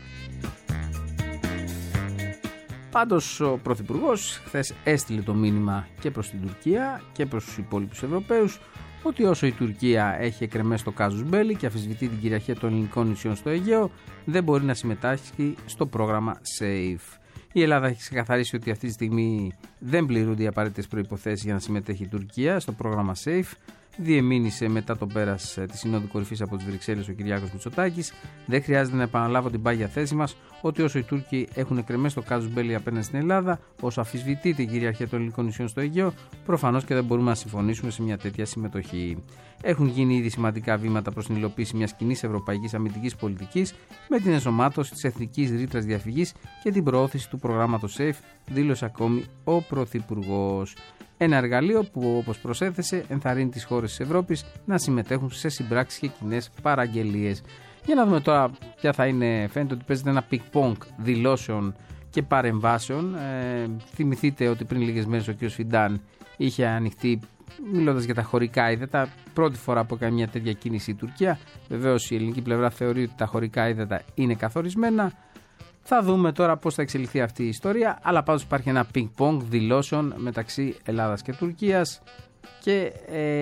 Πάντως ο Πρωθυπουργός χθες έστειλε το μήνυμα και προς την Τουρκία και προς τους υπόλοιπους Ευρωπαίους ότι όσο η Τουρκία έχει εκρεμές το κάζους μπέλι και αμφισβητεί την κυριαρχία των ελληνικών νησιών στο Αιγαίο, δεν μπορεί να συμμετάσχει στο πρόγραμμα SAFE. Η Ελλάδα έχει ξεκαθαρίσει ότι αυτή τη στιγμή δεν πληρούνται οι απαραίτητες προϋποθέσεις για να συμμετέχει η Τουρκία στο πρόγραμμα SAFE. Διεμήνυσε μετά το πέρας της Συνόδου Κορυφής από τις Βρυξέλλες ο Κυριάκος Μητσοτάκης. Δεν χρειάζεται να επαναλάβω την πάγια θέση μας ότι όσο οι Τούρκοι έχουν εκρεμές το κάζους μπέλι απέναντι στην Ελλάδα, όσο αμφισβητείται η κυριαρχία των ελληνικών νησιών στο Αιγαίο, προφανώς και δεν μπορούμε να συμφωνήσουμε σε μια τέτοια συμμετοχή. Έχουν γίνει ήδη σημαντικά βήματα προς την υλοποίηση μιας κοινής ευρωπαϊκής αμυντικής πολιτικής με την ενσωμάτωση της εθνικής ρήτρας διαφυγής και την προώθηση του προγράμματος SAFE, δήλωσε ακόμη ο Πρωθυπουργός. Ένα εργαλείο που, όπως προσέθεσε, ενθαρρύνει τις χώρες της Ευρώπης να συμμετέχουν σε συμπράξεις και κοινές παραγγελίες. Για να δούμε τώρα ποια θα είναι. Φαίνεται ότι παίζεται ένα πινκ-πονγκ δηλώσεων και παρεμβάσεων. Θυμηθείτε ότι πριν λίγες μέρες ο κ. Φιντάν είχε ανοιχτεί μιλώντας για τα χωρικά ύδατα. Πρώτη φορά που έκανε μια τέτοια κίνηση η Τουρκία. Βεβαίως η ελληνική πλευρά θεωρεί ότι τα χωρικά ύδατα είναι καθορισμένα. Θα δούμε τώρα πώς θα εξελιχθεί αυτή η ιστορία, αλλά πάντως υπάρχει ένα πινκ-πονγκ δηλώσεων μεταξύ Ελλάδας και Τουρκίας και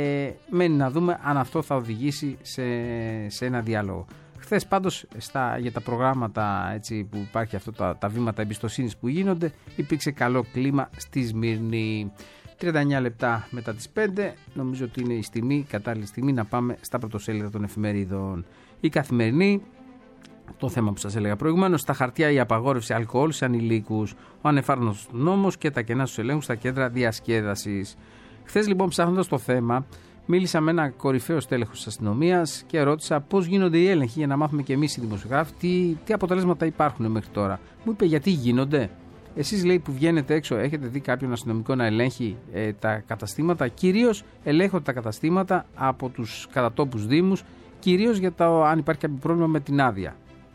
μένει να δούμε αν αυτό θα οδηγήσει σε ένα διάλογο. Χθες πάντως για τα προγράμματα έτσι, που υπάρχει αυτό τα βήματα εμπιστοσύνης που γίνονται, υπήρξε καλό κλίμα στη Σμύρνη. 39 λεπτά μετά τις 5, νομίζω ότι είναι η κατάλληλη στιγμή να πάμε στα πρωτοσέλιδα των εφημερίδων. Η Καθημερινή. Το θέμα που σας έλεγα προηγουμένως, στα χαρτιά η απαγόρευση αλκοόλ σε ανηλίκους, ο ανεφάρμοστος νόμος και τα κενά στους ελέγχους στα κέντρα διασκέδασης. Χθες λοιπόν, ψάχνοντας το θέμα, μίλησα με ένα κορυφαίο στέλεχος της αστυνομίας και ρώτησα πώς γίνονται οι έλεγχοι για να μάθουμε και εμείς οι δημοσιογράφοι τι αποτελέσματα υπάρχουν μέχρι τώρα. Μου είπε γιατί γίνονται. Εσείς, λέει, που βγαίνετε έξω, έχετε δει κάποιον αστυνομικό να ελέγχει τα καταστήματα? Κυρίως ελέγχονται τα καταστήματα από τους κατατόπους δήμους, κυρίως για αν υπάρχει κάποιο πρόβλημα με την άδεια.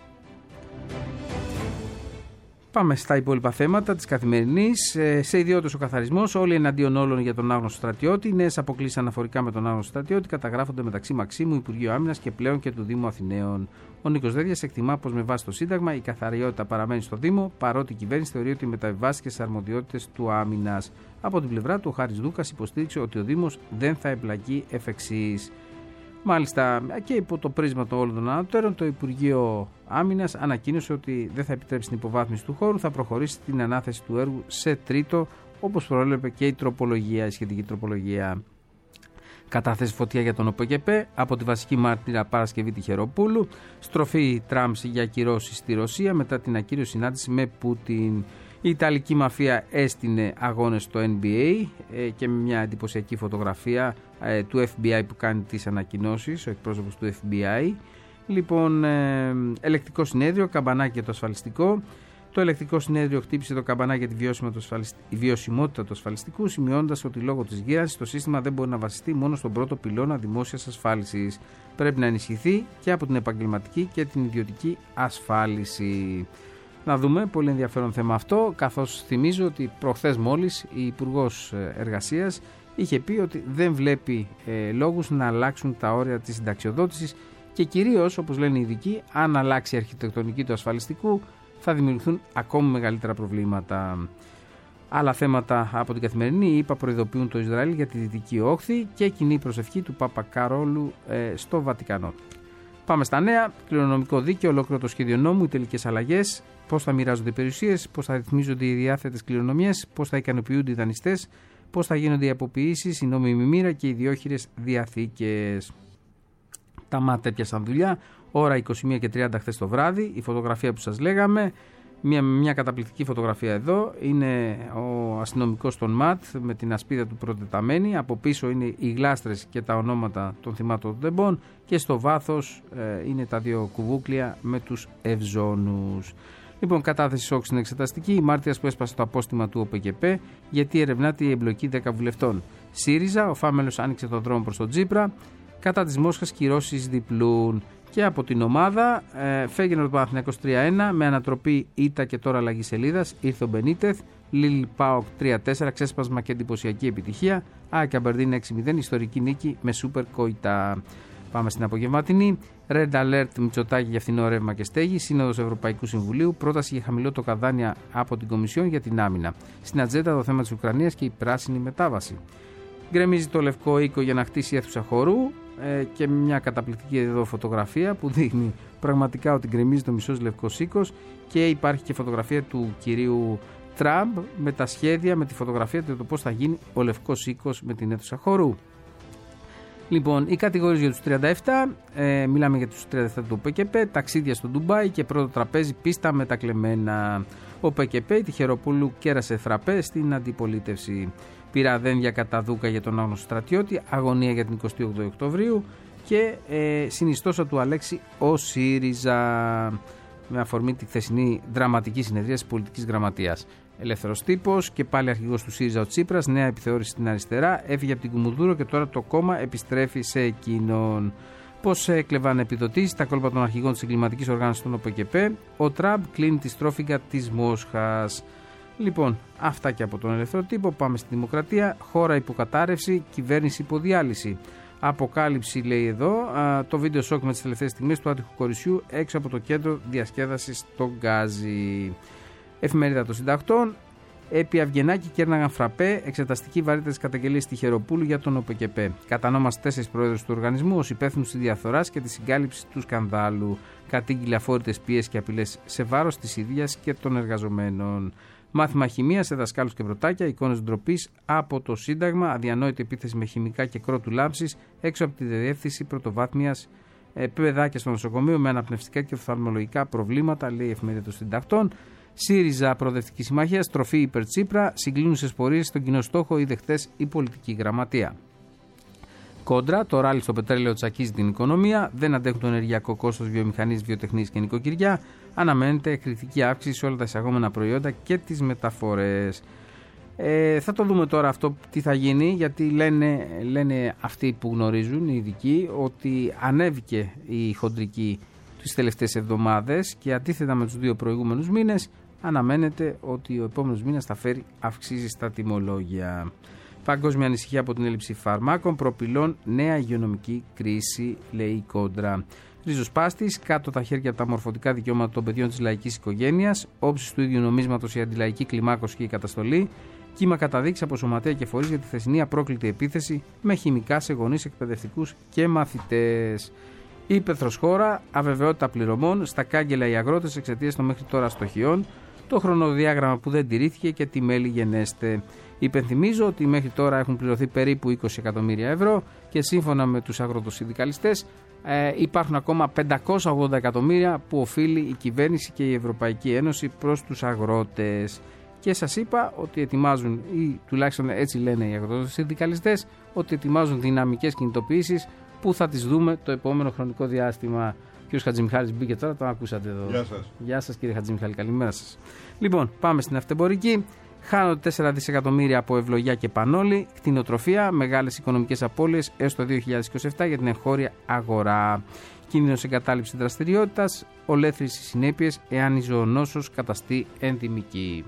Πάμε στα υπόλοιπα θέματα της Καθημερινής. Σε ιδιώτες ο καθαρισμός, όλοι εναντίον όλων για τον άγνωστο στρατιώτη. Νέες αποκλήσεις αναφορικά με τον άγνωστο στρατιώτη καταγράφονται μεταξύ Μαξίμου, Υπουργείου Άμυνας και πλέον και του Δήμου Αθηναίων. Ο Νίκος Δέδιας εκτιμά πως με βάση το Σύνταγμα η καθαριότητα παραμένει στο Δήμο, παρότι η κυβέρνηση θεωρεί ότι μεταβιβάστηκε στις αρμοδιότητες του Άμυνας. Από την πλευρά του, ο Χάρης Δούκας υποστήριξε ότι ο Δήμος δεν θα εμπλακεί εφ' εξής. Μάλιστα, και υπό το πρίσμα των όλων των ανωτέρων, το Υπουργείο Άμυνας ανακοίνωσε ότι δεν θα επιτρέψει την υποβάθμιση του χώρου, θα προχωρήσει την ανάθεση του έργου σε τρίτο, όπως προέβλεπε και η σχετική τροπολογία. Κατάθεση φωτιά για τον ΟΠΕΚΕΠΕ από τη βασική μάρτυρα Παρασκευή Τυχεροπούλου. Στροφή Τραμπ για ακυρώσεις στη Ρωσία μετά την ακύρωση συνάντηση με Πούτιν. Η Ιταλική μαφία έστεινε αγώνες στο NBA και με μια εντυπωσιακή φωτογραφία του FBI που κάνει τις ανακοινώσεις, ο εκπρόσωπος του FBI. Λοιπόν, ελεκτικό συνέδριο, καμπανάκι για το ασφαλιστικό. Το ελεκτικό συνέδριο χτύπησε το καμπανάκι για τη βιωσιμότητα του ασφαλιστικού, σημειώνοντας ότι λόγω της γύρανσης το σύστημα δεν μπορεί να βασιστεί μόνο στον πρώτο πυλώνα δημόσιας ασφάλισης. Πρέπει να ενισχυθεί και από την επαγγελματική και την ιδιωτική ασφάλιση. Να δούμε, πολύ ενδιαφέρον θέμα αυτό, καθώς θυμίζω ότι προχθές μόλις η Υπουργός Εργασίας είχε πει ότι δεν βλέπει λόγους να αλλάξουν τα όρια της συνταξιοδότησης και κυρίως, όπως λένε οι ειδικοί, αν αλλάξει η αρχιτεκτονική του ασφαλιστικού θα δημιουργηθούν ακόμη μεγαλύτερα προβλήματα. Άλλα θέματα από την Καθημερινή. Οι ΗΠΑ προειδοποιούν το Ισραήλ για τη Δυτική Όχθη και κοινή προσευχή του Πάπα Καρόλου στο Βατικανό. Πάμε στα νέα. Κληρονομικό δίκαιο, ολόκληρο το σχέδιο νόμου, οι τελικές αλλαγές, πώς θα μοιράζονται οι περιουσίες, πώς θα ρυθμίζονται οι διάθετες κληρονομιές, πώς θα ικανοποιούνται οι δανειστές, πώς θα γίνονται οι αποποιήσεις, η νόμιμη μοίρα και οι διόχειρες διαθήκες. Τα ΜΑΤ έπιασαν δουλειά. Ώρα 21:30 χθες το βράδυ. Η φωτογραφία που σας λέγαμε. Μια καταπληκτική φωτογραφία εδώ. Είναι ο αστυνομικός των ΜΑΤ με την ασπίδα του προτεταμένη. Από πίσω είναι οι γλάστρες και τα ονόματα των θυμάτων των τεμπών. Και στο βάθος είναι τα δύο κουβούκλια με τους ευζώνους. Λοιπόν, κατάθεση σοκ στην εξεταστική. Η μάρτυρας που έσπασε το απόστημα του ΟΠΕΚΕΠΕ γιατί ερευνάται η εμπλοκή 10 βουλευτών. ΣΥΡΙΖΑ, ο Φάμελος άνοιξε τον δρόμο προς τον Τσίπρα. Κατά της Μόσχας κυρώσεις διπλούν. Και από την ομάδα Φέγγενορντ Παναθηναϊκός 3-1 με ανατροπή ήττα και τώρα αλλαγή σελίδας. Ήρθε ο Μπενίτεθ, Λίλ Πάοκ 3-4, ξέσπασμα και εντυπωσιακή επιτυχία. ΑΕΚ Αμπερντίν 6-0, ιστορική νίκη με σούπερ κοϊτά. Πάμε στην απογευματινή. Red Alert Μητσοτάκη για φθηνό ρεύμα και στέγη. Σύνοδος Ευρωπαϊκού Συμβουλίου. Πρόταση για χαμηλό το καδάνια από την Κομισιόν για την άμυνα. Στην ατζέντα το θέμα της Ουκρανίας και η πράσινη μετάβαση. Γκρεμίζει το Λευκό Οίκο για να χτίσει αίθουσα χορού και μια καταπληκτική εδώ φωτογραφία που δείχνει πραγματικά ότι γκρεμίζει το μισός Λευκός Οίκος, και υπάρχει και φωτογραφία του κυρίου Τραμπ με τα σχέδια, με τη φωτογραφία του το πώς θα γίνει ο Λευκός Οίκος με την αίθουσα χορού. Λοιπόν, οι κατηγορίες για τους 37, μιλάμε για τους 37 του ΟΠΕΚΕΠΕ, ταξίδια στο Ντουμπάι και πρώτο τραπέζι πίστα με τα κλεμμένα. Ο ΟΠΕΚΕΠΕ, η Τυχεροπούλου κέρασε φραπέ στην αντιπολίτευση. Πυραδένδια κατά Δούκα για τον άγνωστο στρατιώτη, αγωνία για την 28 Οκτωβρίου και συνιστόσα του Αλέξη ο ΣΥΡΙΖΑ, με αφορμή τη χθεσινή δραματική συνεδρία της πολιτικής γραμματείας. Ελεύθερος τύπος και πάλι αρχηγός του ΣΥΡΙΖΑ ο Τσίπρας, νέα επιθεώρηση στην αριστερά, έφυγε από την Κουμουνδούρο και τώρα το κόμμα επιστρέφει σε εκείνον. Πώς έκλεβαν επιδοτήσεις, τα κόλπα των αρχηγών της εγκληματικής οργάνωσης των ΟΠΕΚΕΠΕ, ο Τραμπ κλείνει τη στρόφιγγα της Μόσχας. Λοιπόν, αυτά και από τον ελεύθερο τύπο. Πάμε στη Δημοκρατία. Χώρα υποκατάρρευση, κυβέρνηση υποδιάλυση. Αποκάλυψη, λέει εδώ, το βίντεο σοκ με τις τελευταίες στιγμές του άτυχου κορισιού έξω από το κέντρο διασκέδασης στο Γκάζι. Εφημερίδα των Συντακτών. Επί Αυγενάκη κέρναγαν φραπέ, εξεταστική βαρύτητα της καταγγελίας Τυχεροπούλου για τον ΟΠΕΚΕΠΕ. Κατανόμαστε 4 πρόεδρους του οργανισμού ως υπεύθυνους της διαφθοράς και της συγκάλυψης του σκανδάλου. Κατήγγειλε αφόρητες πιέσεις και απειλές σε βάρος της ίδιας και των εργαζομένων. Μάθημα χημίας σε δασκάλους και πρωτάκια, εικόνες ντροπής από το Σύνταγμα, αδιανόητη επίθεση με χημικά και κρότου λάμψης έξω από τη διεύθυνση πρωτοβάθμιας, παιδάκια στο νοσοκομείο με αναπνευστικά και οφθαλμολογικά προβλήματα, λέει η Εφημερίδα των Συντακτών. ΣΥΡΙΖΑ Προοδευτική Συμμαχία, στροφή υπέρ Τσίπρα, συγκλίνουσες πορείες στον κοινό στόχο, είδε χτες η πολιτική γραμματεία. Κόντρα, το ράλι στο πετρέλαιο τσακίζει την οικονομία, δεν αντέχουν το ενεργειακό κόστος βιομηχανής, βιοτεχνίας και νοικοκυριά. Αναμένεται κριτική αύξηση σε όλα τα εισαγόμενα προϊόντα και τις μεταφορές. Θα το δούμε τώρα αυτό τι θα γίνει, γιατί λένε αυτοί που γνωρίζουν, οι ειδικοί, ότι ανέβηκε η χοντρική τις τελευταίες εβδομάδες και αντίθετα με τους 2 προηγούμενους μήνες, αναμένεται ότι ο επόμενος μήνας θα φέρει αυξήσεις στα τιμολόγια. Παγκόσμια ανησυχία από την έλλειψη φαρμάκων, προπυλών νέα υγειονομική κρίση, λέει η Κόντρα. Ριζοσπάστης, κάτω τα χέρια από τα μορφωτικά δικαιώματα των παιδιών της λαϊκής οικογένειας, όψεις του ίδιου νομίσματος η αντιλαϊκή κλιμάκωση και η καταστολή, κύμα καταδείξει από σωματεία και φορείς για τη χθεσινή απρόκλητη επίθεση με χημικά σε γονείς, εκπαιδευτικούς και μαθητές. Ύπαιθρος χώρα, αβεβαιότητα πληρωμών, στα κάγκελα οι αγρότες εξαιτίας των μέχρι τώρα αστοχιών, το χρονοδιάγραμμα που δεν τηρήθηκε και τι μέλη γενέστε. Υπενθυμίζω ότι μέχρι τώρα έχουν πληρωθεί περίπου 20 εκατομμύρια ευρώ και σύμφωνα με τους αγροτοσυνδικαλιστές υπάρχουν ακόμα 580 εκατομμύρια που οφείλει η κυβέρνηση και η Ευρωπαϊκή Ένωση προς τους αγρότες. Και σας είπα ότι ετοιμάζουν, ή τουλάχιστον έτσι λένε οι αγροτοσυνδικαλιστές, ότι ετοιμάζουν δυναμικές κινητοποιήσεις που θα τις δούμε το επόμενο χρονικό διάστημα. Ο κ. Χατζημιχάλης μπήκε τώρα, τον ακούσατε εδώ. Γεια σας. Γεια σας κύριε Χατζημιχάλη, καλημέρα σας. Λοιπόν, πάμε στην αυτεμπορική. Χάνονται 4 δισεκατομμύρια από ευλογιά και πανόλη, κτηνοτροφία, μεγάλες οικονομικές απώλειες έως το 2027 για την εγχώρια αγορά. Κίνδυνος εγκατάλειψης δραστηριότητας, ολέθριες οι συνέπειες εάν η ζωονόσος καταστεί ενδημική.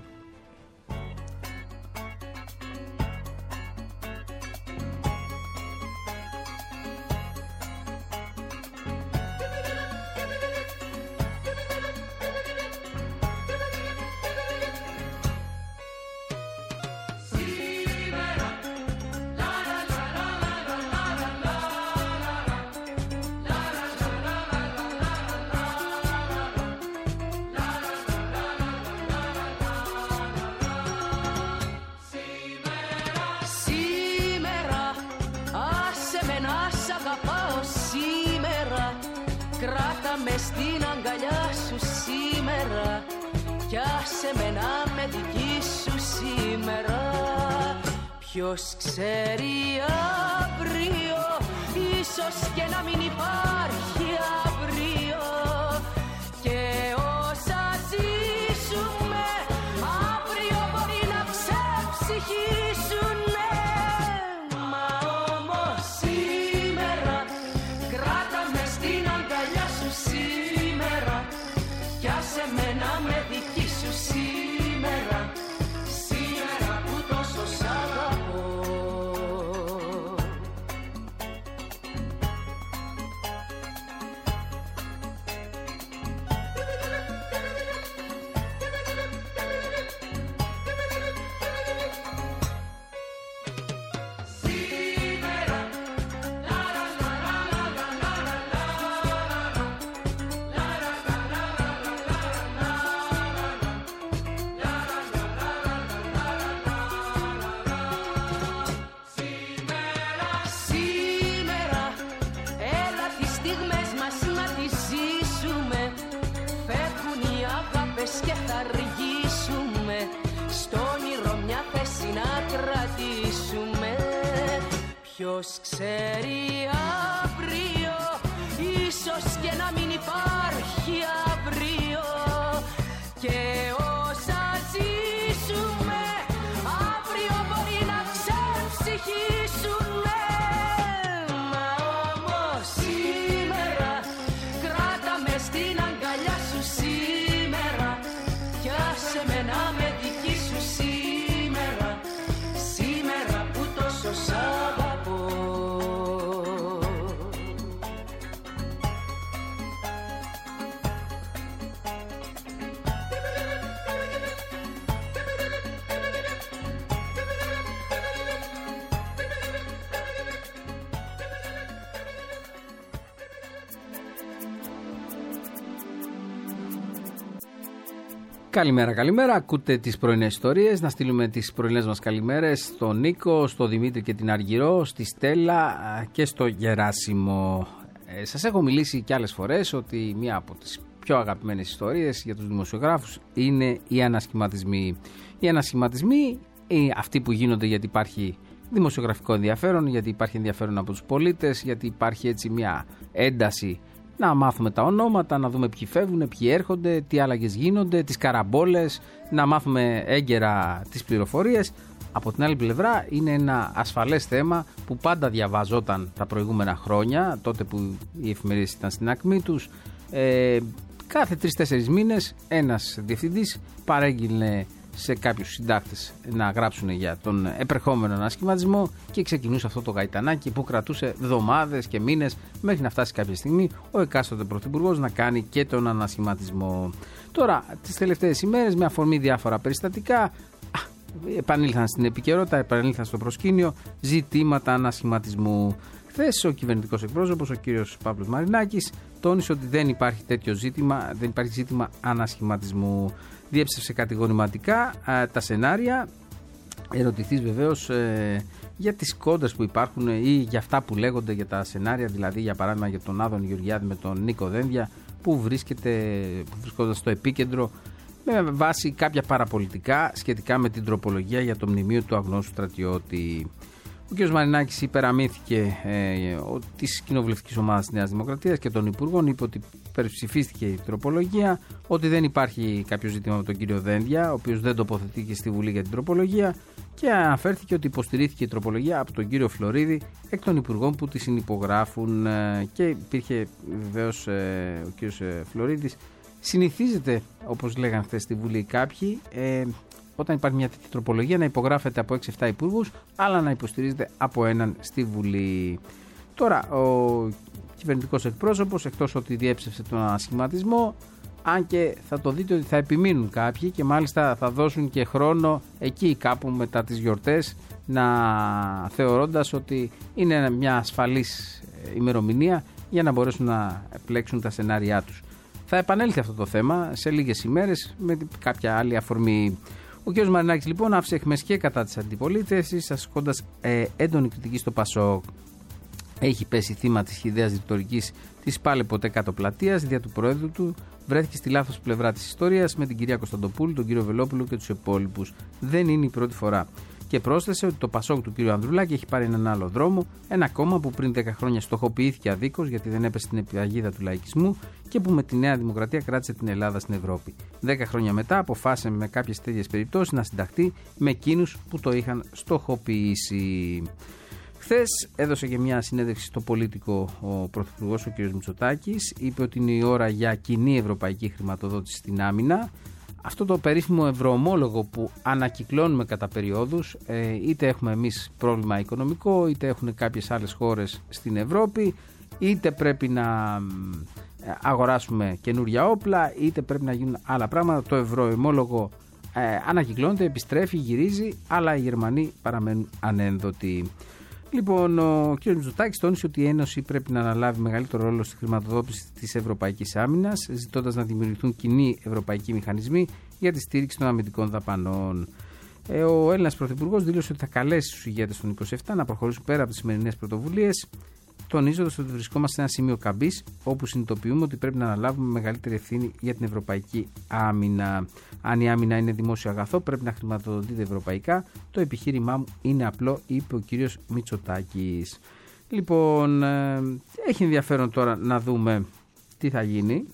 Κράτα με στην αγκαλιά σου σήμερα κι άσε με να με δική σου σήμερα. Ποιος ξέρει αύριο, ίσως και να μην υπάρχει αύριο. Και όσα ζήσουμε αύριο μπορεί να ξεψυχήσουνε. Μα όμως σήμερα κράτα με στην αγκαλιά σου σήμερα κι άσε με να με δική σου σήμερα. Ποιος ξέρει αύριο, ίσως και να μην υπάρχει αύριο. Και όσα ζήσουμε αύριο μπορεί να ξεψυχήσουμε. Μα όμως σήμερα κράτα με στην αγκαλιά σου σήμερα. Κι άσε με να με δική σου σήμερα. Σήμερα που τόσο σ' αγαπώ. Καλημέρα, καλημέρα. Ακούτε τις πρωινές ιστορίες. Να στείλουμε τις πρωινές μας καλημέρες στον Νίκο, στον Δημήτρη και την Αργυρό, στη Στέλλα και στο Γεράσιμο. Σας έχω μιλήσει και άλλες φορές ότι μία από τις πιο αγαπημένες ιστορίες για τους δημοσιογράφους είναι οι ανασχηματισμοί. Οι ανασχηματισμοί αυτοί που γίνονται γιατί υπάρχει δημοσιογραφικό ενδιαφέρον, γιατί υπάρχει ενδιαφέρον από τους πολίτες, γιατί υπάρχει έτσι μια ένταση να μάθουμε τα ονόματα, να δούμε ποιοι φεύγουν, ποιοι έρχονται, τι άλλαγες γίνονται, τις καραμπόλες, να μάθουμε έγκαιρα τις πληροφορίες. Από την άλλη πλευρά είναι ένα ασφαλές θέμα που πάντα διαβαζόταν τα προηγούμενα χρόνια, τότε που οι εφημερίδες ήταν στην ακμή τους. Κάθε 3-4 μήνες ένας διευθυντής παρέγγειλε σε κάποιους συντάκτες να γράψουν για τον επερχόμενο ανασχηματισμό και ξεκινούσε αυτό το γαϊτανάκι που κρατούσε εβδομάδες και μήνες μέχρι να φτάσει κάποια στιγμή ο εκάστοτε πρωθυπουργός να κάνει και τον ανασχηματισμό. Τώρα, τις τελευταίες ημέρες, με αφορμή διάφορα περιστατικά, επανήλθαν στην επικαιρότητα, επανήλθαν στο προσκήνιο ζητήματα ανασχηματισμού. Χθες ο κυβερνητικός εκπρόσωπος, ο κύριος Παύλος Μαρινάκης, τόνισε ότι δεν υπάρχει τέτοιο ζήτημα, δεν υπάρχει ζήτημα ανασχηματισμού. Διέψευσε κατηγορηματικά τα σενάρια, ερωτηθείς βεβαίως για τις κόντρες που υπάρχουν ή για αυτά που λέγονται για τα σενάρια, δηλαδή για παράδειγμα για τον Άδωνη Γεωργιάδη με τον Νίκο Δένδια που βρίσκονται στο επίκεντρο με βάση κάποια παραπολιτικά σχετικά με την τροπολογία για το μνημείο του αγνώστου στρατιώτη. Ο κ. Μαρινάκης υπεραμήθηκε της κοινοβουλευτικής ομάδας της Νέας Δημοκρατίας και των υπουργών, είπε ότι υπερψηφίστηκε η τροπολογία, ότι δεν υπάρχει κάποιο ζήτημα με τον κύριο Δένδια, ο οποίος δεν τοποθετήθηκε στη Βουλή για την τροπολογία, και αναφέρθηκε ότι υποστηρίχθηκε η τροπολογία από τον κύριο Φλωρίδη εκ των υπουργών που τη συνυπογράφουν, και υπήρχε βεβαίως ο κύριος Φλωρίδης. Συνηθίζεται, όπως λέγανε χθες στη Βουλή κάποιοι, όταν υπάρχει μια τέτοια τροπολογία να υπογράφεται από 6-7 υπουργούς, αλλά να υποστηρίζεται από έναν στη Βουλή. Τώρα, ο κυβερνητικός εκπρόσωπος, εκτός ότι διέψευσε τον ανασχηματισμό, αν και θα το δείτε ότι θα επιμείνουν κάποιοι και μάλιστα θα δώσουν και χρόνο εκεί κάπου μετά τις γιορτές, θεωρώντας ότι είναι μια ασφαλής ημερομηνία για να μπορέσουν να πλέξουν τα σενάριά τους. Θα επανέλθει αυτό το θέμα σε λίγες ημέρες με κάποια άλλη αφορμή. Ο κ. Μαρινάκης λοιπόν άφησε αιχμές και κατά της αντιπολίτευσης, ασκώντας έντονη κριτική στο ΠΑΣΟΚ. Έχει πέσει θύμα της χυδαίας ρητορικής της πάλε ποτέ κάτω πλατείας, δια του Προέδρου του, βρέθηκε στη λάθος πλευρά της ιστορίας με την κυρία Κωνσταντοπούλου, τον κύριο Βελόπουλο και τους υπόλοιπους. Δεν είναι η πρώτη φορά. Και πρόσθεσε ότι το ΠΑΣΟΚ του κ. Ανδρουλάκη έχει πάρει έναν άλλο δρόμο, ένα κόμμα που πριν 10 χρόνια στοχοποιήθηκε αδίκως γιατί δεν έπεσε στην παγίδα του λαϊκισμού και που με τη Νέα Δημοκρατία κράτησε την Ελλάδα στην Ευρώπη. 10 χρόνια μετά αποφάσισε με κάποιες τέτοιες περιπτώσεις να συνταχθεί με εκείνους που το είχαν στοχοποιήσει. Χθες έδωσε και μια συνέντευξη στο Πολίτικο ο Πρωθυπουργός, ο κ. Μητσοτάκης. Είπε ότι είναι η ώρα για κοινή ευρωπαϊκή χρηματοδότηση στην άμυνα. Αυτό το περίφημο ευρωομόλογο που ανακυκλώνουμε κατά περιόδους, είτε έχουμε εμείς πρόβλημα οικονομικό, είτε έχουν κάποιες άλλες χώρες στην Ευρώπη, είτε πρέπει να αγοράσουμε καινούρια όπλα, είτε πρέπει να γίνουν άλλα πράγματα. Το ευρωομόλογο ανακυκλώνεται, επιστρέφει, γυρίζει, αλλά οι Γερμανοί παραμένουν ανένδοτοι. Λοιπόν, ο κ. Μητσοτάκης τόνισε ότι η Ένωση πρέπει να αναλάβει μεγαλύτερο ρόλο στη χρηματοδότηση της ευρωπαϊκής άμυνας, ζητώντας να δημιουργηθούν κοινοί ευρωπαϊκοί μηχανισμοί για τη στήριξη των αμυντικών δαπανών. Ο Έλληνας Πρωθυπουργός δήλωσε ότι θα καλέσει τους ηγέτες των 27 να προχωρήσουν πέρα από τις σημερινές πρωτοβουλίες. τονίζοντας ότι βρισκόμαστε σε ένα σημείο καμπής όπου συνειδητοποιούμε ότι πρέπει να αναλάβουμε μεγαλύτερη ευθύνη για την ευρωπαϊκή άμυνα. Αν η άμυνα είναι δημόσιο αγαθό, πρέπει να χρηματοδοτείται ευρωπαϊκά. Το επιχείρημά μου είναι απλό, είπε ο κύριος Μητσοτάκης. Λοιπόν, έχει ενδιαφέρον τώρα να δούμε τι θα γίνει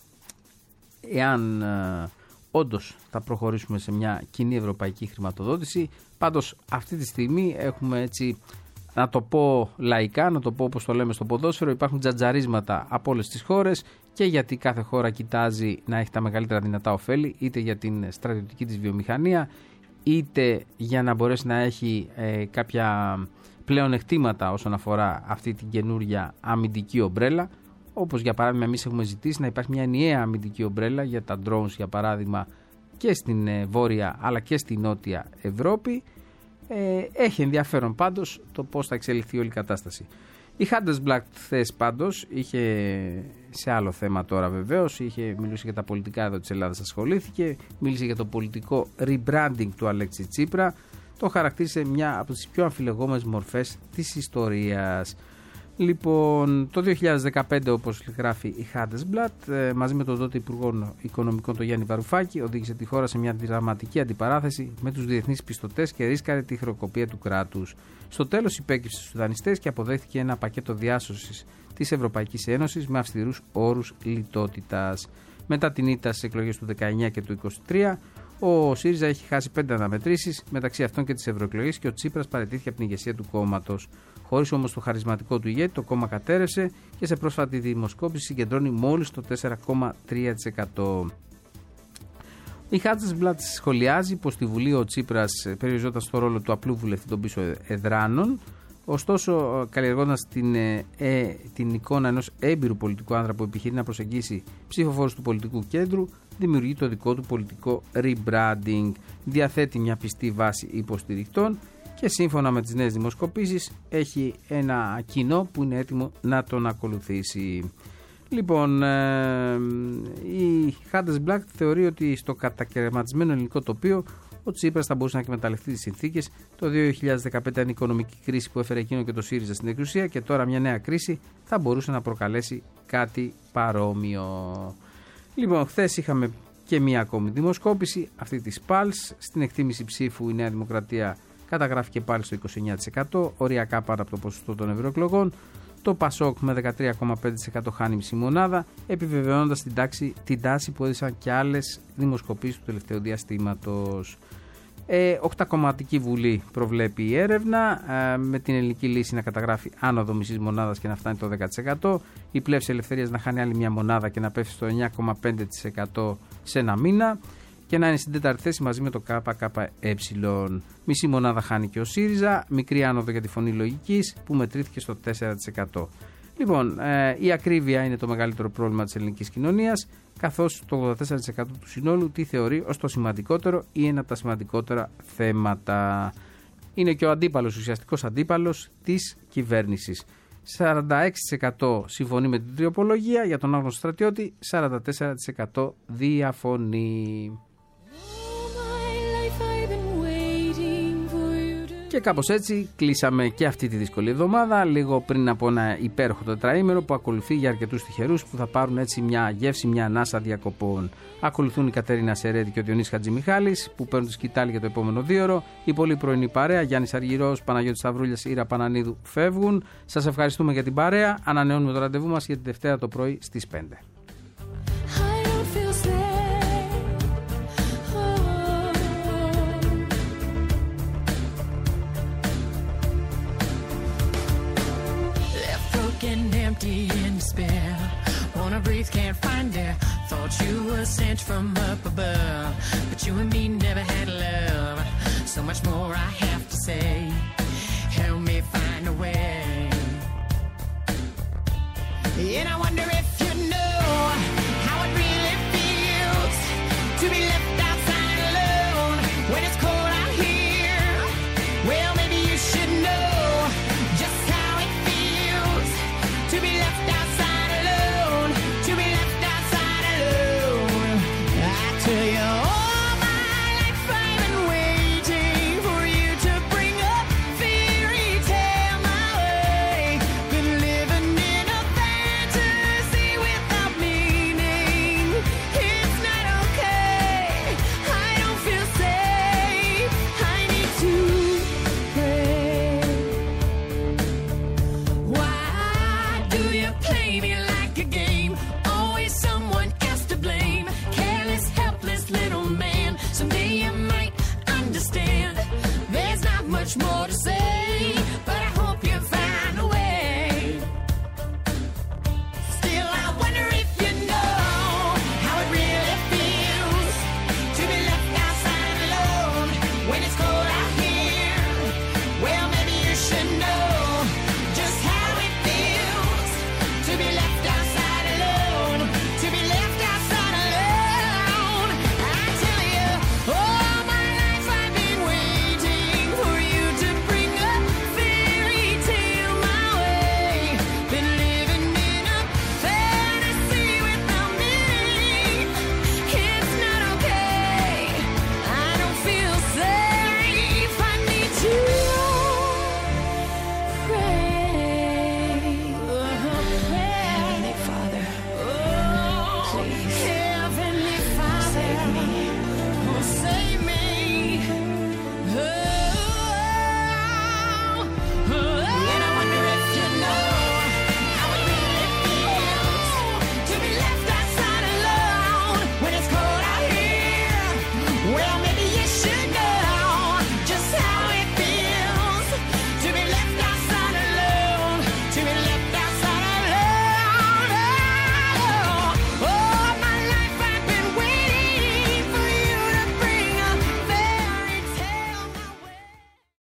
εάν όντως θα προχωρήσουμε σε μια κοινή ευρωπαϊκή χρηματοδότηση. Πάντως αυτή τη στιγμή έχουμε, έτσι να το πω λαϊκά, να το πω όπως το λέμε στο ποδόσφαιρο, υπάρχουν τζατζαρίσματα από όλες τις χώρες, και γιατί κάθε χώρα κοιτάζει να έχει τα μεγαλύτερα δυνατά ωφέλη, είτε για την στρατιωτική της βιομηχανία, είτε για να μπορέσει να έχει κάποια πλεονεκτήματα όσον αφορά αυτή την καινούργια αμυντική ομπρέλα. Όπως για παράδειγμα εμείς έχουμε ζητήσει να υπάρχει μια ενιαία αμυντική ομπρέλα για τα drones, για παράδειγμα, και στην βόρεια αλλά και στη νότια Ευρώπη. Έχει ενδιαφέρον πάντως το πώς θα εξελιχθεί όλη η κατάσταση. Η Handelsblatt χθες πάντως είχε, σε άλλο θέμα τώρα βεβαίως, μιλούσε για τα πολιτικά εδώ της Ελλάδας, ασχολήθηκε, μίλησε για το πολιτικό rebranding του Αλέξη Τσίπρα, το χαρακτήρισε μια από τις πιο αμφιλεγόμενες μορφές της ιστορίας. Λοιπόν, το 2015, όπως γράφει η Handelsblatt, μαζί με τον τότε Υπουργό Οικονομικών τον Γιάννη Βαρουφάκη, οδήγησε τη χώρα σε μια δραματική αντιπαράθεση με τους διεθνείς πιστωτές και ρίσκαρε τη χρεοκοπία του κράτους. Στο τέλος υπέκυψε στους δανειστές και αποδέχθηκε ένα πακέτο διάσωσης της Ευρωπαϊκής Ένωσης με αυστηρούς όρους λιτότητας. Μετά την ήττα στις εκλογές του 19 και του 23, ο ΣΥΡΙΖΑ έχει χάσει 5 αναμετρήσεις, μεταξύ αυτών και τις ευρωεκλογές, και ο Τσίπρας παραιτήθηκε από την ηγεσία του κόμματος. Χωρίς όμως το χαρισματικό του ηγέτη, το κόμμα κατέρευσε και σε πρόσφατη δημοσκόπηση συγκεντρώνει μόλις το 4,3%. Η Handelsblatt σχολιάζει πως στη Βουλή ο Τσίπρας περιοριζόταν στο ρόλο του απλού βουλευτή των πίσω εδράνων, ωστόσο καλλιεργώντας την εικόνα ενός έμπειρου πολιτικού άνδρα που επιχειρεί να προσεγγίσει ψηφοφόρους του πολιτικού κέντρου, δημιουργεί το δικό του πολιτικό rebranding, διαθέτει μια πιστή βάση υποστηρικτών και σύμφωνα με τις νέες δημοσκοπήσεις έχει ένα κοινό που είναι έτοιμο να τον ακολουθήσει. Λοιπόν, η Handelsblatt θεωρεί ότι στο κατακαιρματισμένο ελληνικό τοπίο ο Τσίπρας θα μπορούσε να εκμεταλλευτεί τις συνθήκες. Το 2015 ήταν η οικονομική κρίση που έφερε εκείνο και το ΣΥΡΙΖΑ στην εξουσία, και τώρα μια νέα κρίση θα μπορούσε να προκαλέσει κάτι παρόμοιο. Λοιπόν, χθες είχαμε και μία ακόμη δημοσκόπηση, αυτή της PALS. Στην εκτίμηση ψήφου η Νέα Δημοκρατία καταγράφηκε πάλι στο 29%, οριακά πάνω από το ποσοστό των ευρωεκλογών. Το ΠΑΣΟΚ με 13,5% χάνει μισή μονάδα, επιβεβαιώνοντας την τάση που έδωσαν και άλλες δημοσκοπήσεις του τελευταίου διαστήματος. Οκτακομματική Βουλή προβλέπει η έρευνα, με την ελληνική λύση να καταγράφει άνοδο μισής μονάδας και να φτάνει το 10%. Η Πλεύση Ελευθερίας να χάνει άλλη μια μονάδα και να πέφτει στο 9,5% σε ένα μήνα, και να είναι στην τέταρτη θέση μαζί με το ΚΚΕ. Μισή μονάδα χάνει και ο ΣΥΡΙΖΑ, μικρή άνοδο για τη Φωνή Λογικής που μετρήθηκε στο 4%. Λοιπόν, η ακρίβεια είναι το μεγαλύτερο πρόβλημα της ελληνικής κοινωνίας, καθώς το 84% του συνόλου τη θεωρεί ως το σημαντικότερο ή ένα από τα σημαντικότερα θέματα. Είναι και ο αντίπαλος, ουσιαστικός αντίπαλος της κυβέρνησης. 46% συμφωνεί με την τριοπολογία, για τον άγνωστο στρατιώτη 44% διαφωνεί. Και κάπως έτσι κλείσαμε και αυτή τη δύσκολη εβδομάδα, λίγο πριν από ένα υπέροχο τετραήμερο που ακολουθεί για αρκετούς τυχερούς που θα πάρουν έτσι μια γεύση, μια ανάσα διακοπών. Ακολουθούν η Κατερίνα Σερέτη και ο Διονύσης Χατζημιχάλης που παίρνουν τη σκητάλη για το επόμενο δίωρο. Η πολύ πρωινή παρέα, Γιάννης Αργυρός, Παναγιώτης Σταυρούλιας, Ήρα Πανανίδου φεύγουν. Σας ευχαριστούμε για την παρέα. Ανανεώνουμε το ραντεβού μας για τη Δευτέρα το πρωί στις 5. Empty in despair, wanna breathe, can't find air. Thought you were sent from up above, but you and me never had love. So much more I have to say. Help me find a way. And I wonder if you know how it really feels to be left outside alone when it's cold out here. Well, maybe you should know just how it feels to be left outside alone, to be left outside alone. I tell you all my life I've been waiting for you to bring a fairy tale my way. Been living much more to say.